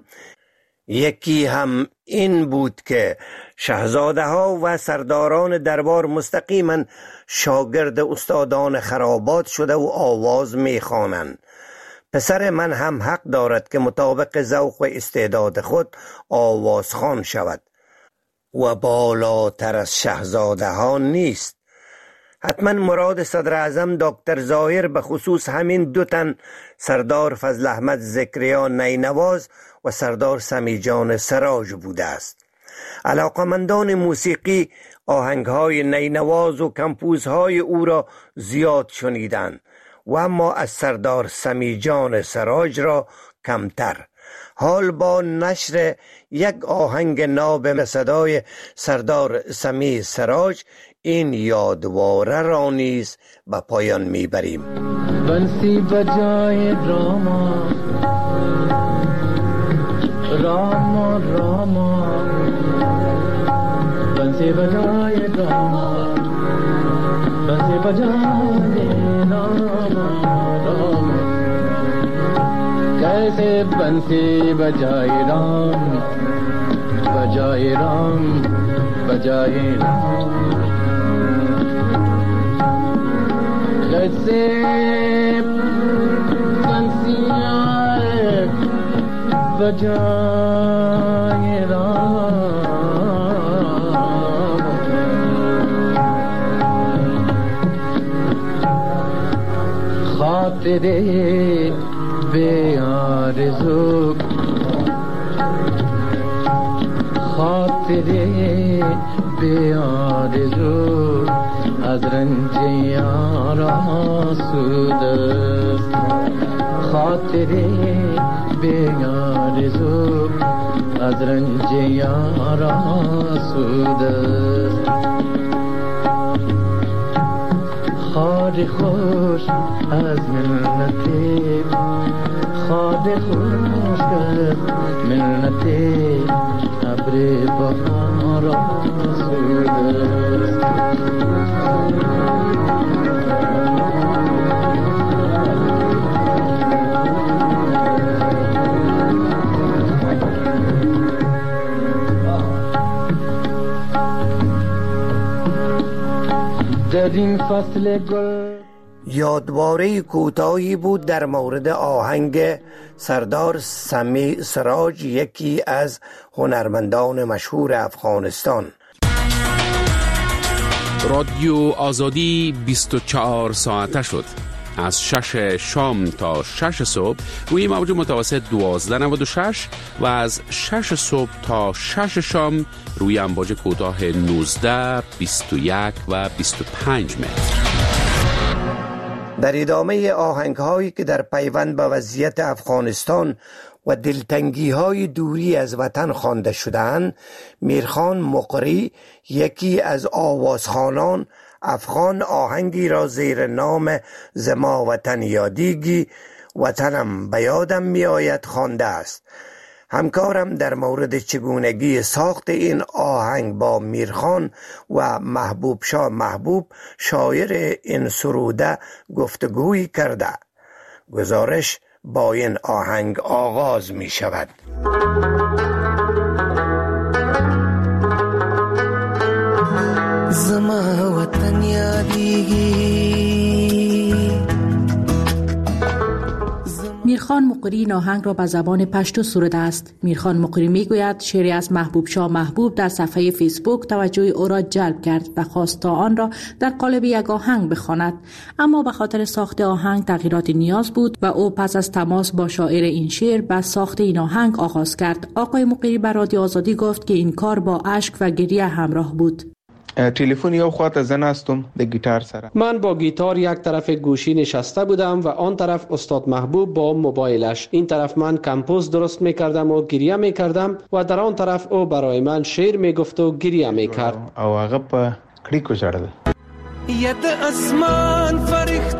یکی هم این بود که شاهزاده ها و سرداران دربار مستقیما شاگرد استادان خرابات شده و آواز میخوانند. پسر من هم حق دارد که مطابق ذوق و استعداد خود آوازخوان شود و بالاتر از شاهزاده ها نیست. حتما مراد صدر اعظم دکتر ظاهر به خصوص همین دو تن، سردار فضل احمد ذکریا نینواز و سردار سمیجان سراج بوده است. علاقمندان موسیقی آهنگهای نینواز و کمپوزهای او را زیاد شنیدند و اما از سردار سمیجان سراج را کمتر. حال با نشر یک آهنگ ناب به صدای سردار سمی سراج این یادواره را نیز به پایان میبریم. بنسی بجای راما راما راما، بنسی بجای راما، بنسی بجای راما راما، کیسے بنسی بجای رام بجای رام بجای رام، کیسے بنسیاں بجائے رام، خاطر بے آرزو، خاطر بے آرزو از رنج یار آسود است، خاطر بے آرزو از رنج یار آسود است، خار خوش از منت، خار خوش از منت ابر بهار آسود است. در این فصل گل یادواره کوتاهی بود در مورد آهنگ سردار سمی سراج، یکی از هنرمندان مشهور افغانستان. رادیو آزادی 24 ساعته شد. از 6 شام تا 6 صبح روی موج متوسط 1296 و از 6 صبح تا 6 شام روی امواج کوتاه 19، 21 و 25 متر. در ادامه آهنگ هایی که در پیوند به وضعیت افغانستان و دلتنگی های دوری از وطن خوانده شدند، میرخان مقری یکی از آوازخوانان افغان آهنگی را زیر نام زما وطن یادیگی وطنم به یادم می آید خوانده است. همکارم در مورد چگونگی ساخت این آهنگ با میرخان و محبوب شاه محبوب شاعر این سروده گفتگویی کرده. گزارش با این آهنگ آغاز می شود. زما وطن یادیگی. میرخان مقری این آهنگ را به زبان پشتو سروده است. میرخان مقری میگوید شعری از محبوب شاه محبوب در صفحه فیسبوک توجه او را جلب کرد و خواست تا آن را در قالب یک آهنگ بخواند، اما به خاطر ساخت آهنگ تغییرات نیاز بود و او پس از تماس با شاعر این شعر به ساخت این آهنگ آغاز کرد. آقای مقری به رادیو آزادی گفت که این کار با اشک و گریه همراه بود. تلفن یو خواته زن هستم د گیتار سره. من با گیتار یک طرف گوشی نشسته بودم و آن طرف استاد محبوب با موبایلش. این طرف من کمپوز درست میکردم و گریه میکردم و در آن طرف او برای من شعر میگفت و گریه میکرد. او هغه په کلیکو ژړل. ید اسمان فرښت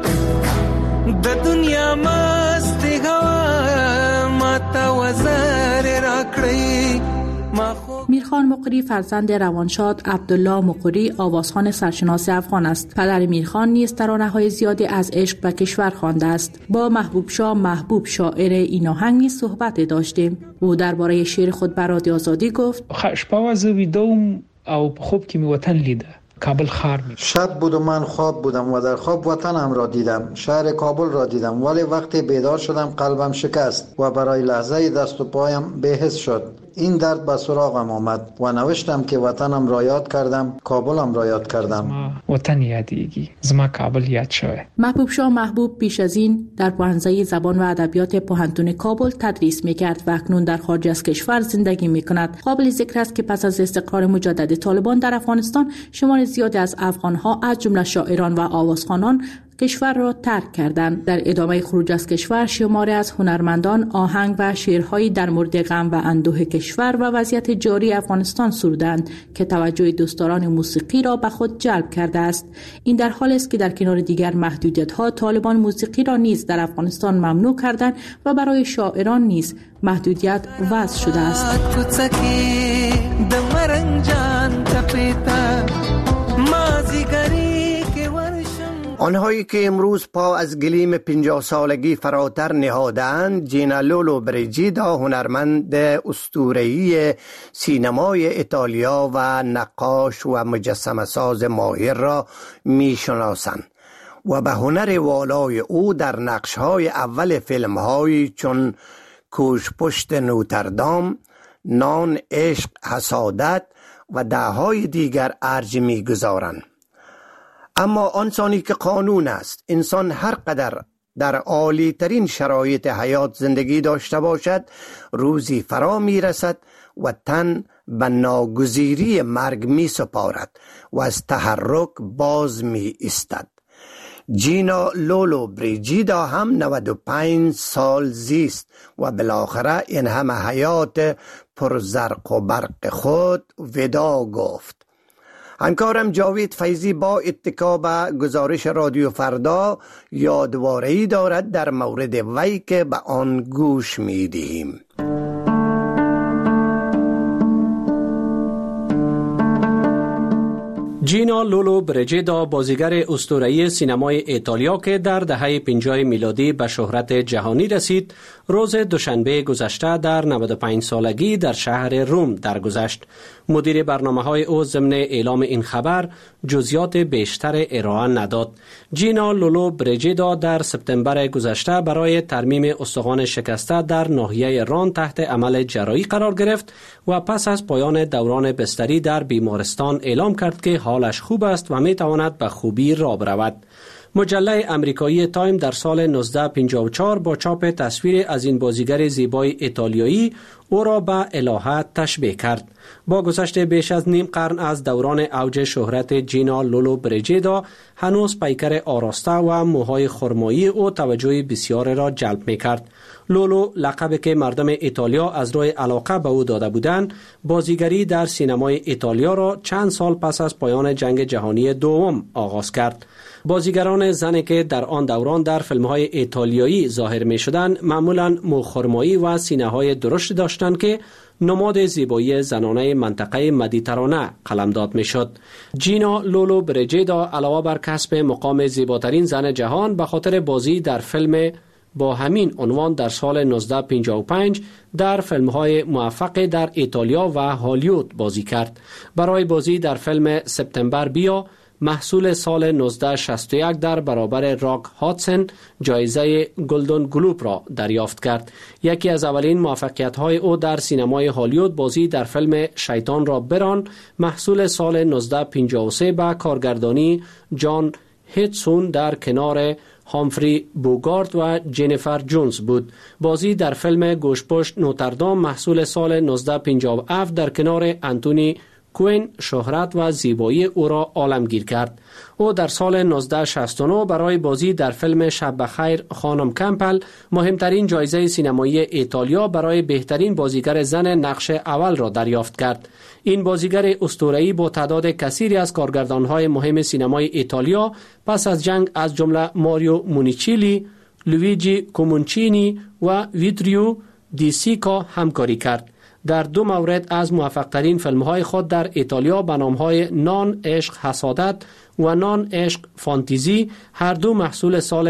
د دنیا مستي هوا ماته وزر راکړی. میرخان مقری فرزند روانشاد عبدالله مقری آوازخوان سرشناس افغان است. پدر میرخان نیز ترانه‌های زیادی از عشق و کشور خوانده است. با محبوب شاه محبوب شاعر این آهنگ نیز صحبت داشتیم. او درباره شعر خود به رادیو آزادی گفت: شپه زه ویدم او په خوب کې می وطن لیده. کابل خار می. شب بود و من خواب بودم و در خواب وطنم را دیدم، شهر کابل را دیدم، ولی وقتی بیدار شدم قلبم شکست و برای لحظه دست و پایم بی‌حس شد. این درد به سراغم آمد و نوشتم که وطنم را یاد کردم، کابلم را یاد کردم. وطن یادیگی، زما کابل یاد شوه. محبوب شاه محبوب پیش از این در پوهنځی زبان و ادبیات پوهنتون کابل تدریس میکرد و اکنون در خارج از کشور زندگی میکند. قابل ذکر است که پس از استقرار مجدد طالبان در افغانستان شمار زیادی از افغانها از جمله شاعران و آوازخوانان کشور را ترک کردند. در ادامه خروج از کشور شماری از هنرمندان آهنگ و شعرهایی در مورد غم و اندوه کشور و وضعیت جاری افغانستان سرودند که توجه دوستداران موسیقی را به خود جلب کرده است. این در حالی است که در کنار دیگر محدودیت‌ها طالبان موسیقی را نیز در افغانستان ممنوع کردند و برای شاعران نیز محدودیت وضع شده است. آنهایی که امروز پا از گلیم 50 سالگی فراتر نهادند، جینا لولو بریجیدا هنرمند اسطوره‌ای سینمای ایتالیا و نقاش و مجسمه ساز ماهر را میشناسند و به هنر والای او در نقش‌های اول فیلم‌هایی چون کوش پشت نوتردام، نان، عشق، حسادت و ده‌های دیگر ارج می‌گذارند. اما آنچانی که قانون است، انسان هر قدر در عالی ترین شرایط حیات زندگی داشته باشد، روزی فرا می رسد و تن به ناگزیری مرگ می سپارد و از تحرک باز می ایستد. جینا لولو بریجیدا هم 95 سال زیست و بالاخره این همه حیات پر زرق و برق خود ودا گفت. همکارم جاوید فیضی با اتکا به گزارش رادیو فردا یادواره‌ای دارد در مورد وی که به آن گوش می‌دهیم. جینا لولو بریجیدا بازیگر اسطوره‌ای سینمای ایتالیا که در دهه 50 میلادی به شهرت جهانی رسید، روز دوشنبه گذشته در 95 سالگی در شهر روم درگذشت. مدیر برنامه‌های او ضمن اعلام این خبر جزئیات بیشتر ارائه نداد. جینا لولو بریجیدا در سپتامبر گذشته برای ترمیم استخوان شکسته در ناحیه ران تحت عمل جراحی قرار گرفت و پس از پایان دوران بستری در بیمارستان اعلام کرد که حالش خوب است و میتواند به خوبی راه برود. مجله امریکایی تایم در سال 1954 با چاپ تصویر از این بازیگر زیبای ایتالیایی او را به الهه تشبیه کرد. با گذشت بیش از نیم قرن از دوران اوج شهرت جینا لولو بریجیدا، هنوز پیکر آراسته و موهای خرمایی او توجه بسیار را جلب می کرد. لولو، لقبی که مردم ایتالیا از روی علاقه به او داده بودند، بازیگری در سینمای ایتالیا را چند سال پس از پایان جنگ جهانی دوم آغاز کرد. بازیگران زنی که در آن دوران در فیلم‌های ایتالیایی ظاهر می‌شدند، معمولاً موخرمایی و سینه‌های درشت داشتند که نماد زیبایی زنانه منطقه مدیترانه قلمداد می‌شد. جینا لولو بریجیدا علاوه بر کسب مقام زیباترین زن جهان، به خاطر بازی در فیلم با همین عنوان در سال 1955 در فیلم‌های موفق در ایتالیا و هالیوود بازی کرد. برای بازی در فیلم سپتامبر بیا، محصول سال 1961 در برابر راک هادسن جایزه گلدن گلوب را دریافت کرد. یکی از اولین موفقیت‌های او در سینمای هالیوود بازی در فیلم شیطان را بران، محصول سال 1953 با کارگردانی جان هیتسون در کنار هامفری بوگارت و جنیفر جونز بود. بازی در فیلم گوشپشت نوتردام محصول سال 1957 در کنار انتونی کوین شهرت و زیبایی او را عالمگیر کرد. او در سال 1969 برای بازی در فیلم شب بخیر خانم کمپل مهمترین جایزه سینمایی ایتالیا برای بهترین بازیگر زن نقش اول را دریافت کرد. این بازیگر اسطوره‌ای با تعداد کثیری از کارگردان‌های مهم سینمای ایتالیا پس از جنگ از جمله ماریو مونیچیلی، لویجی کومونچینی و ویتریو دی سیکا همکاری کرد. در دو مورد از موفق‌ترین فیلم‌های خود در ایتالیا به نام‌های نان عشق حسادت و نان عشق فانتزی، هر دو محصول سال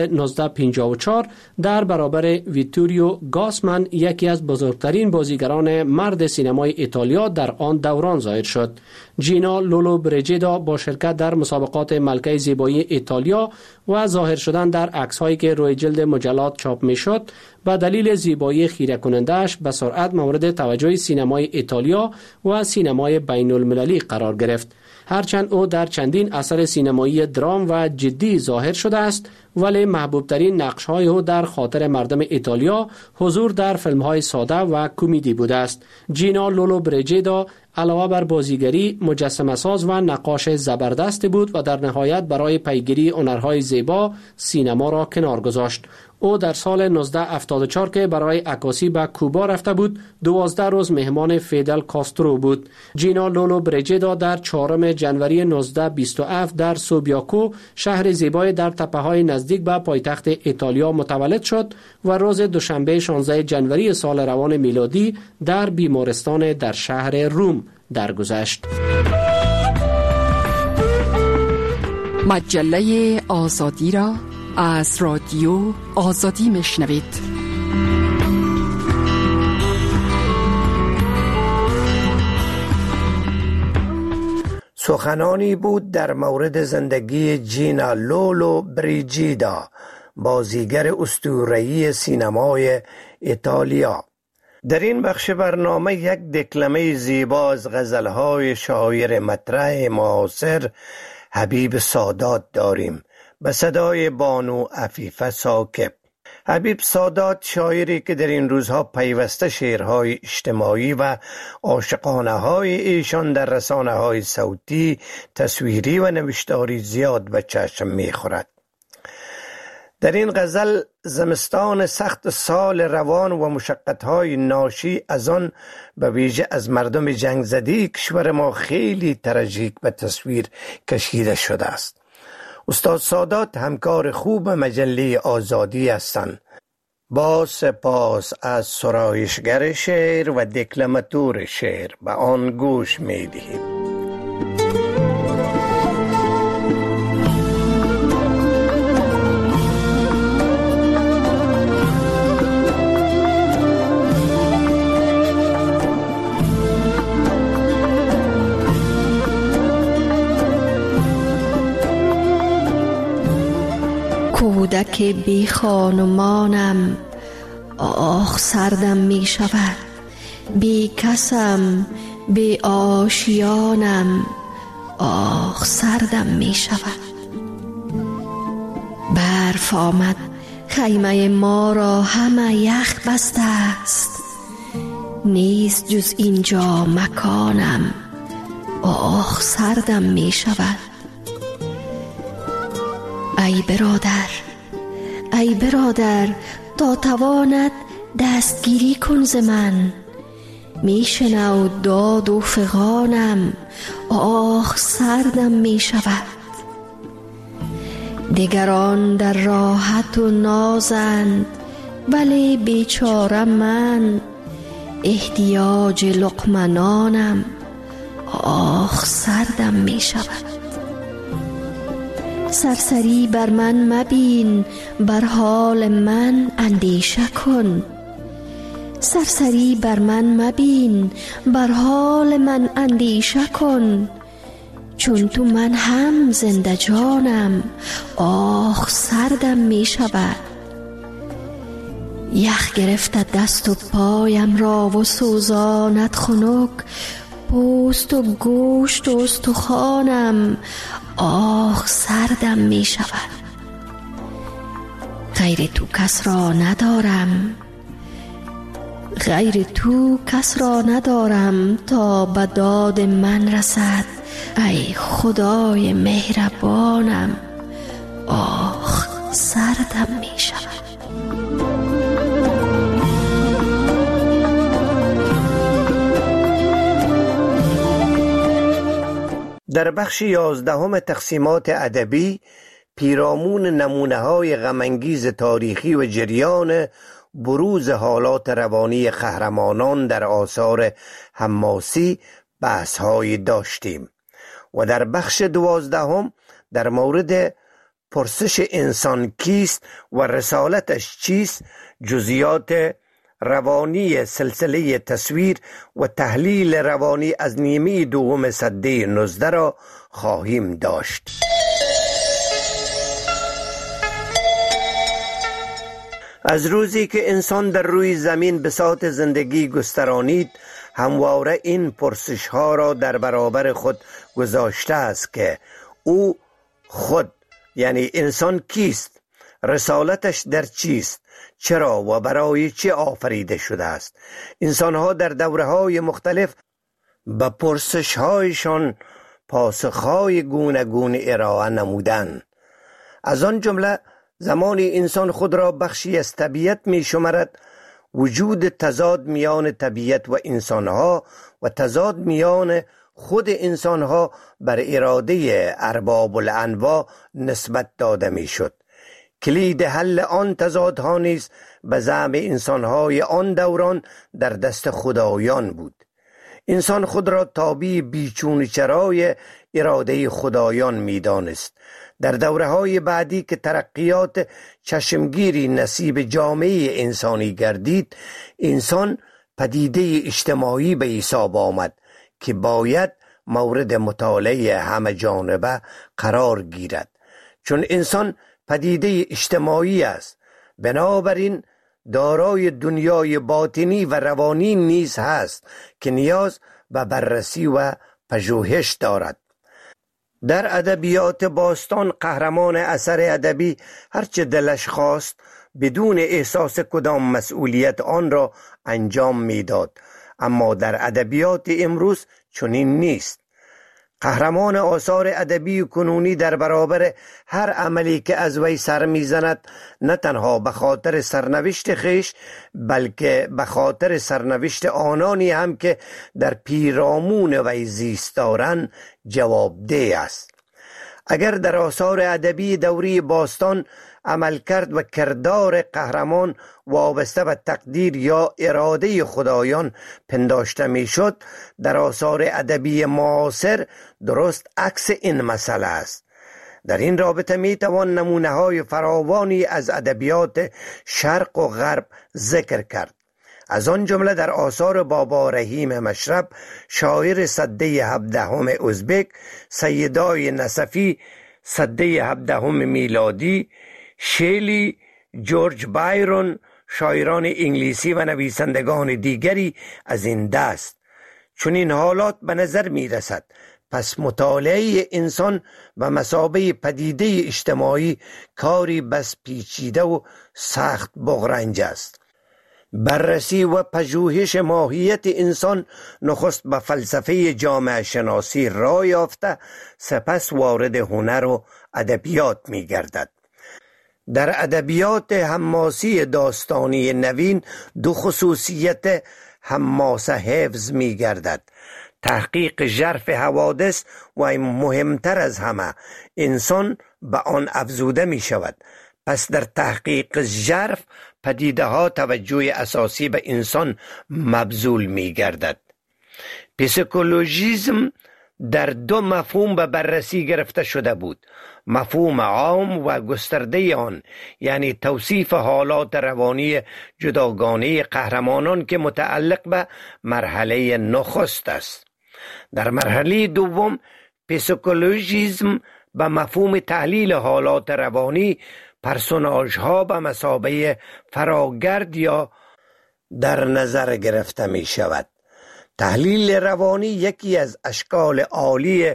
1954 در برابر ویتوریو گاسمن، یکی از بزرگترین بازیگران مرد سینمای ایتالیا در آن دوران ظاهر شد. جینا لولو بریجیدا با شرکت در مسابقات ملکه زیبایی ایتالیا و ظاهر شدن در عکس‌هایی که روی جلد مجلات چاپ می‌شد، به دلیل زیبایی خیره کننده‌اش به سرعت مورد توجه سینمای ایتالیا و سینمای بین‌المللی قرار گرفت. هرچند او در چندین اثر سینمایی درام و جدی ظاهر شده است، ولی محبوبترین نقش‌های او در خاطر مردم ایتالیا حضور در فیلم‌های ساده و کمدی بوده است. جینا لولو بریجیدا علاوه بر بازیگری، مجسمه‌ساز و نقاش زبردست بود و در نهایت برای پیگیری هنرهای زیبا سینما را کنار گذاشت. او در سال 1974 که برای عکاسی به کوبا رفته بود، 12 روز مهمان فیدل کاسترو بود. جینا لولو بریجیدا در 4 ژانویه 1927 در سوبیاکو، شهر زیبای در تپه‌های نزدیک به پایتخت ایتالیا متولد شد و روز دوشنبه 16 ژانویه سال روان میلادی در بیمارستان در شهر روم درگذشت. مجله آزادی را از رادیو آزادی میشنوید. سخنانی بود در مورد زندگی جینا لولو بریجیدا، بازیگر اسطوره‌ای سینمای ایتالیا. در این بخش برنامه یک دکلمه زیبا از غزلهای شاعر مطرح معاصر حبیب سادات داریم به صدای بانو عفیفه ساکب. حبیب سادات شاعری که در این روزها پیوسته شعرهای اجتماعی و عاشقانه‌های ایشان در رسانه‌های صوتی، تصویری و نوشتاری زیاد به چشم می‌خورد. در این غزل زمستان سخت سال روان و مشقت‌های ناشی از آن، به ویژه از مردم جنگ زده کشور ما، خیلی تراژیک به تصویر کشیده شده است. استاد سادات همکار خوب مجله آزادی هستند. با سپاس از سرایشگر شعر و دکلماتور شعر به آن گوش می‌دهیم. کودک بی خانمانم، آخ سردم می شود. بی کسم، بی آشیانم، آخ سردم می شود. برف آمد، خیمه ما را همه یخ بسته است. نیست جز اینجا مکانم، آخ سردم می شود. ای برادر تا توانت دستگیری کن ز من، می شنو داد و فغانم، آخ سردم می شود. دیگران در راحت و نازند ولی بیچاره من، احتیاج لقمه نانم، آخ سردم می شود. سرسری بر من مبین، بر حال من اندیشه کن. سرسری بر من مبین، بر حال من اندیشه کن. چون تو من هم زنده جانم، آخ سردم می شود. یخ گرفته دست و پایم را و سوزاند خنک، پوست و گوشت و استخوانم، آخ سردم می شود. غیر تو کس را ندارم تا به داد من رسد، ای خدای مهربانم، آخ سردم می شود. در بخش 11 تقسیمات ادبی پیرامون نمونه‌های غم‌انگیز تاریخی و جریان بروز حالات روانی قهرمانان در آثار حماسی بحث‌های داشتیم و در بخش 12 در مورد پرسش انسان کیست و رسالتش چیست جزئیات روانی سلسله تصویر و تحلیل روانی از نیمه دوم سده 19 را خواهیم داشت. از روزی که انسان در روی زمین بساط زندگی گسترانید، همواره این پرسش ها را در برابر خود گذاشته است که او خود یعنی انسان کیست؟ رسالتش در چیست؟ چرا و برای چه آفریده شده است؟ انسان‌ها در دوره‌های مختلف به پرسش‌هایشان پاسخ‌های گوناگون ارائه نمودند. از آن جمله زمانی انسان خود را بخشی از طبیعت می‌شمارد، وجود تضاد میان طبیعت و انسان‌ها و تضاد میان خود انسان‌ها بر اراده ارباب الانواع نسبت داده می‌شد. کلید حل آن تضادها نیز به زعم انسان‌های آن دوران در دست خدایان بود. انسان خود را تابع بیچون چرای اراده خدایان می‌دانست. در دوره‌های بعدی که ترقیات چشمگیری نصیب جامعه انسانی گردید، انسان پدیده اجتماعی به حساب آمد که باید مورد مطالعه همه جانبه قرار گیرد. چون انسان پدیده اجتماعی است، بنابراین دارای دنیای باطنی و روانی نیز هست که نیاز به بررسی و پژوهش دارد. در ادبیات باستان قهرمان اثر ادبی هرچه دلش خواست بدون احساس کدام مسئولیت آن را انجام میداد، اما در ادبیات امروز چنین نیست. قهرمان آثار ادبی کنونی در برابر هر عملی که از وی سر میزند نه تنها به خاطر سرنوشت خویش بلکه به خاطر سرنوشت آنانی هم که در پیرامون وی زیست دارند جوابدeh است. اگر در آثار ادبی دوری باستان عملکرد و کردار قهرمان وابسته به تقدیر یا اراده خدایان پنداشته میشد، در آثار ادبی معاصر درست عکس این مسئله است. در این رابطه می توان نمونه های فراوانی از ادبیات شرق و غرب ذکر کرد. از آن جمله در آثار بابا رحیم مشرب، شاعر سده 17 ازبک، سیدای نصفی سده 17 میلادی، شیلی، جورج بایرون، شاعران انگلیسی و نویسندگان دیگری از این دست. چون این حالات به نظر می رسد پس مطالعه انسان و مثابه پدیده اجتماعی کاری بس پیچیده و سخت بغرنج است. بررسی و پژوهش ماهیت انسان نخست به فلسفه جامعه شناسی راه یافته، سپس وارد هنر و ادبیات می گردد. در ادبیات حماسی داستانی نوین دو خصوصیت حماسه حفظ می گردد: تحقیق ژرف حوادث و مهمتر از همه انسان به آن افزوده می شود. پس در تحقیق ژرف پدیده ها توجه اساسی به انسان مبذول می گردد. پسیکولوژیسم در دو مفهوم به بررسی گرفته شده بود: مفهوم عام و گسترده آن، یعنی توصیف حالات روانی جداگانه قهرمانان که متعلق به مرحله نخست است. در مرحله دوم پسیکولوژیسم به مفهوم تحلیل حالات روانی پرسوناژ ها به مثابه فراگرد یا در نظر گرفته می شود. تحلیل روانی یکی از اشکال عالی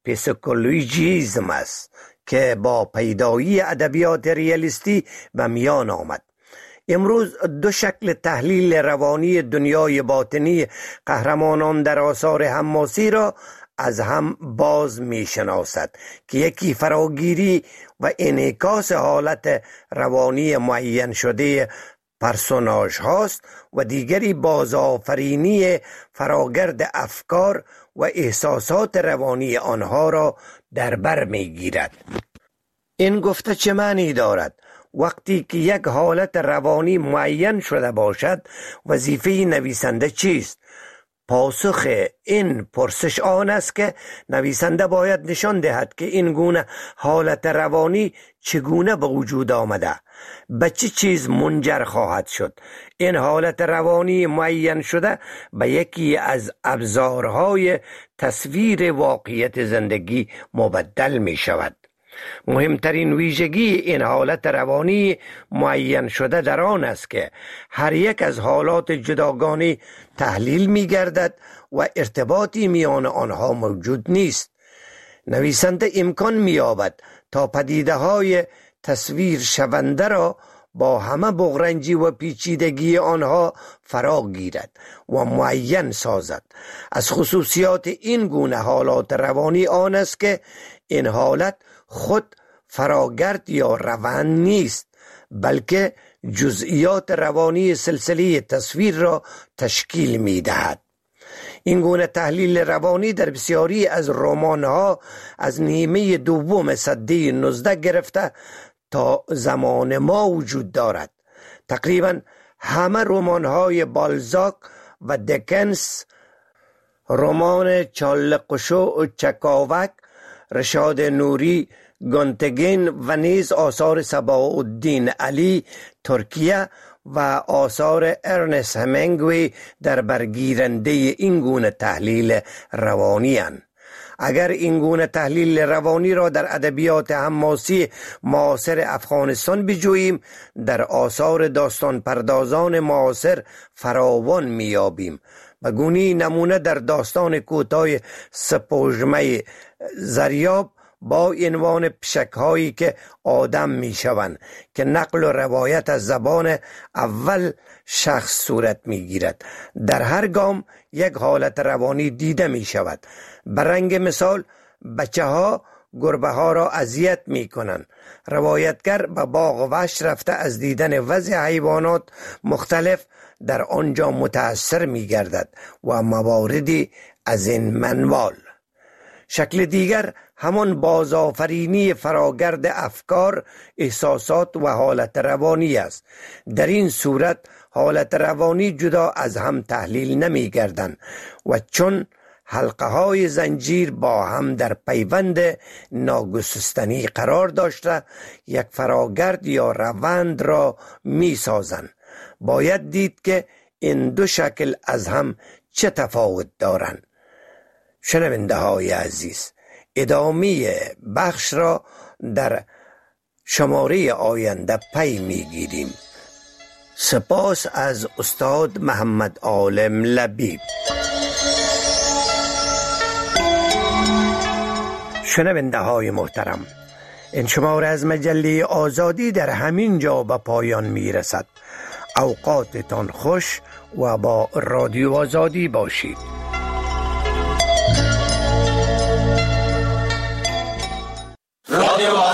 پسیکولوژیسم است که با پیدایی ادبیات ریالیستی به میان آمد. امروز دو شکل تحلیل روانی دنیای باطنی قهرمانان در آثار حماسی را از هم باز می شناسد که یکی فراگیری و انعکاس حالت روانی معین شده پرسوناژ هاست و دیگری بازآفرینی فراگرد افکار و احساسات روانی آنها را در بر می گیرد. این گفته چه معنی دارد؟ وقتی که یک حالت روانی معین شده باشد، وظیفه نویسنده چیست؟ پاسخ این پرسش آن است که نویسنده باید نشان دهد که این گونه حالت روانی چگونه به وجود آمده، به چه چیز منجر خواهد شد. این حالت روانی معین شده به یکی از ابزارهای تصویر واقعیت زندگی مبدل می شود. مهمترین ویژگی این حالت روانی معین شده در آن است که هر یک از حالات جداگانه تحلیل می گردد و ارتباطی میان آنها موجود نیست. نویسنده امکان می یابد تا پدیده های تصویر شونده را با همه بغرنجی و پیچیدگی آنها فرا گیرد و معین سازد. از خصوصیات این گونه حالات روانی آن است که این حالت خود فراگرد یا روند نیست، بلکه جزئیات روانی سلسله تصویر را تشکیل می دهد. این گونه تحلیل روانی در بسیاری از رمان‌ها از نیمه دوم سده 19 گرفته تا زمان ما وجود دارد. تقریبا همه رمان‌های بالزاک و دکنس، رمان چالقشو چکاوک، رشاد نوری، گونتگین و نیز آثار صباح-الدین علی ترکیه و آثار ارنست همینگوی در برگیرنده این گونه تحلیل روانی اند. اگر این گونه تحلیل روانی را در ادبیات حماسی معاصر افغانستان بجوییم، در آثار داستان پردازان معاصر فراوان میابیم. به گونی نمونه در داستان کوتاه سپوږمۍ زریاب با عنوان پشک‌هایی که آدم میشوند که نقل و روایت از زبان اول شخص صورت میگیرد. در هر گام یک حالت روانی دیده می شود. برنگ مثال، بچه ها گربه ها را اذیت می کنند. روایتگر به باغ و وحش رفته از دیدن وضع حیوانات مختلف در آنجا متأثر می گردد و مواردی از این منوال. شکل دیگر همان بازآفرینی فراگرد افکار، احساسات و حالت روانی است. در این صورت حالت روانی جدا از هم تحلیل نمی گردند و چون حلقه های زنجیر با هم در پیوند ناگسستنی قرار داشته یک فراگرد یا روند را می سازند. باید دید که این دو شکل از هم چه تفاوت دارند. شنونده های عزیز، ادامه بخش را در شماره آینده پی می گیریم. سپاس از استاد محمد عالم لبیب. شنونده های محترم، این شماره از مجله آزادی در همین جا به پایان می رسد. اوقاتتان خوش و با رادیو آزادی باشید. رادیو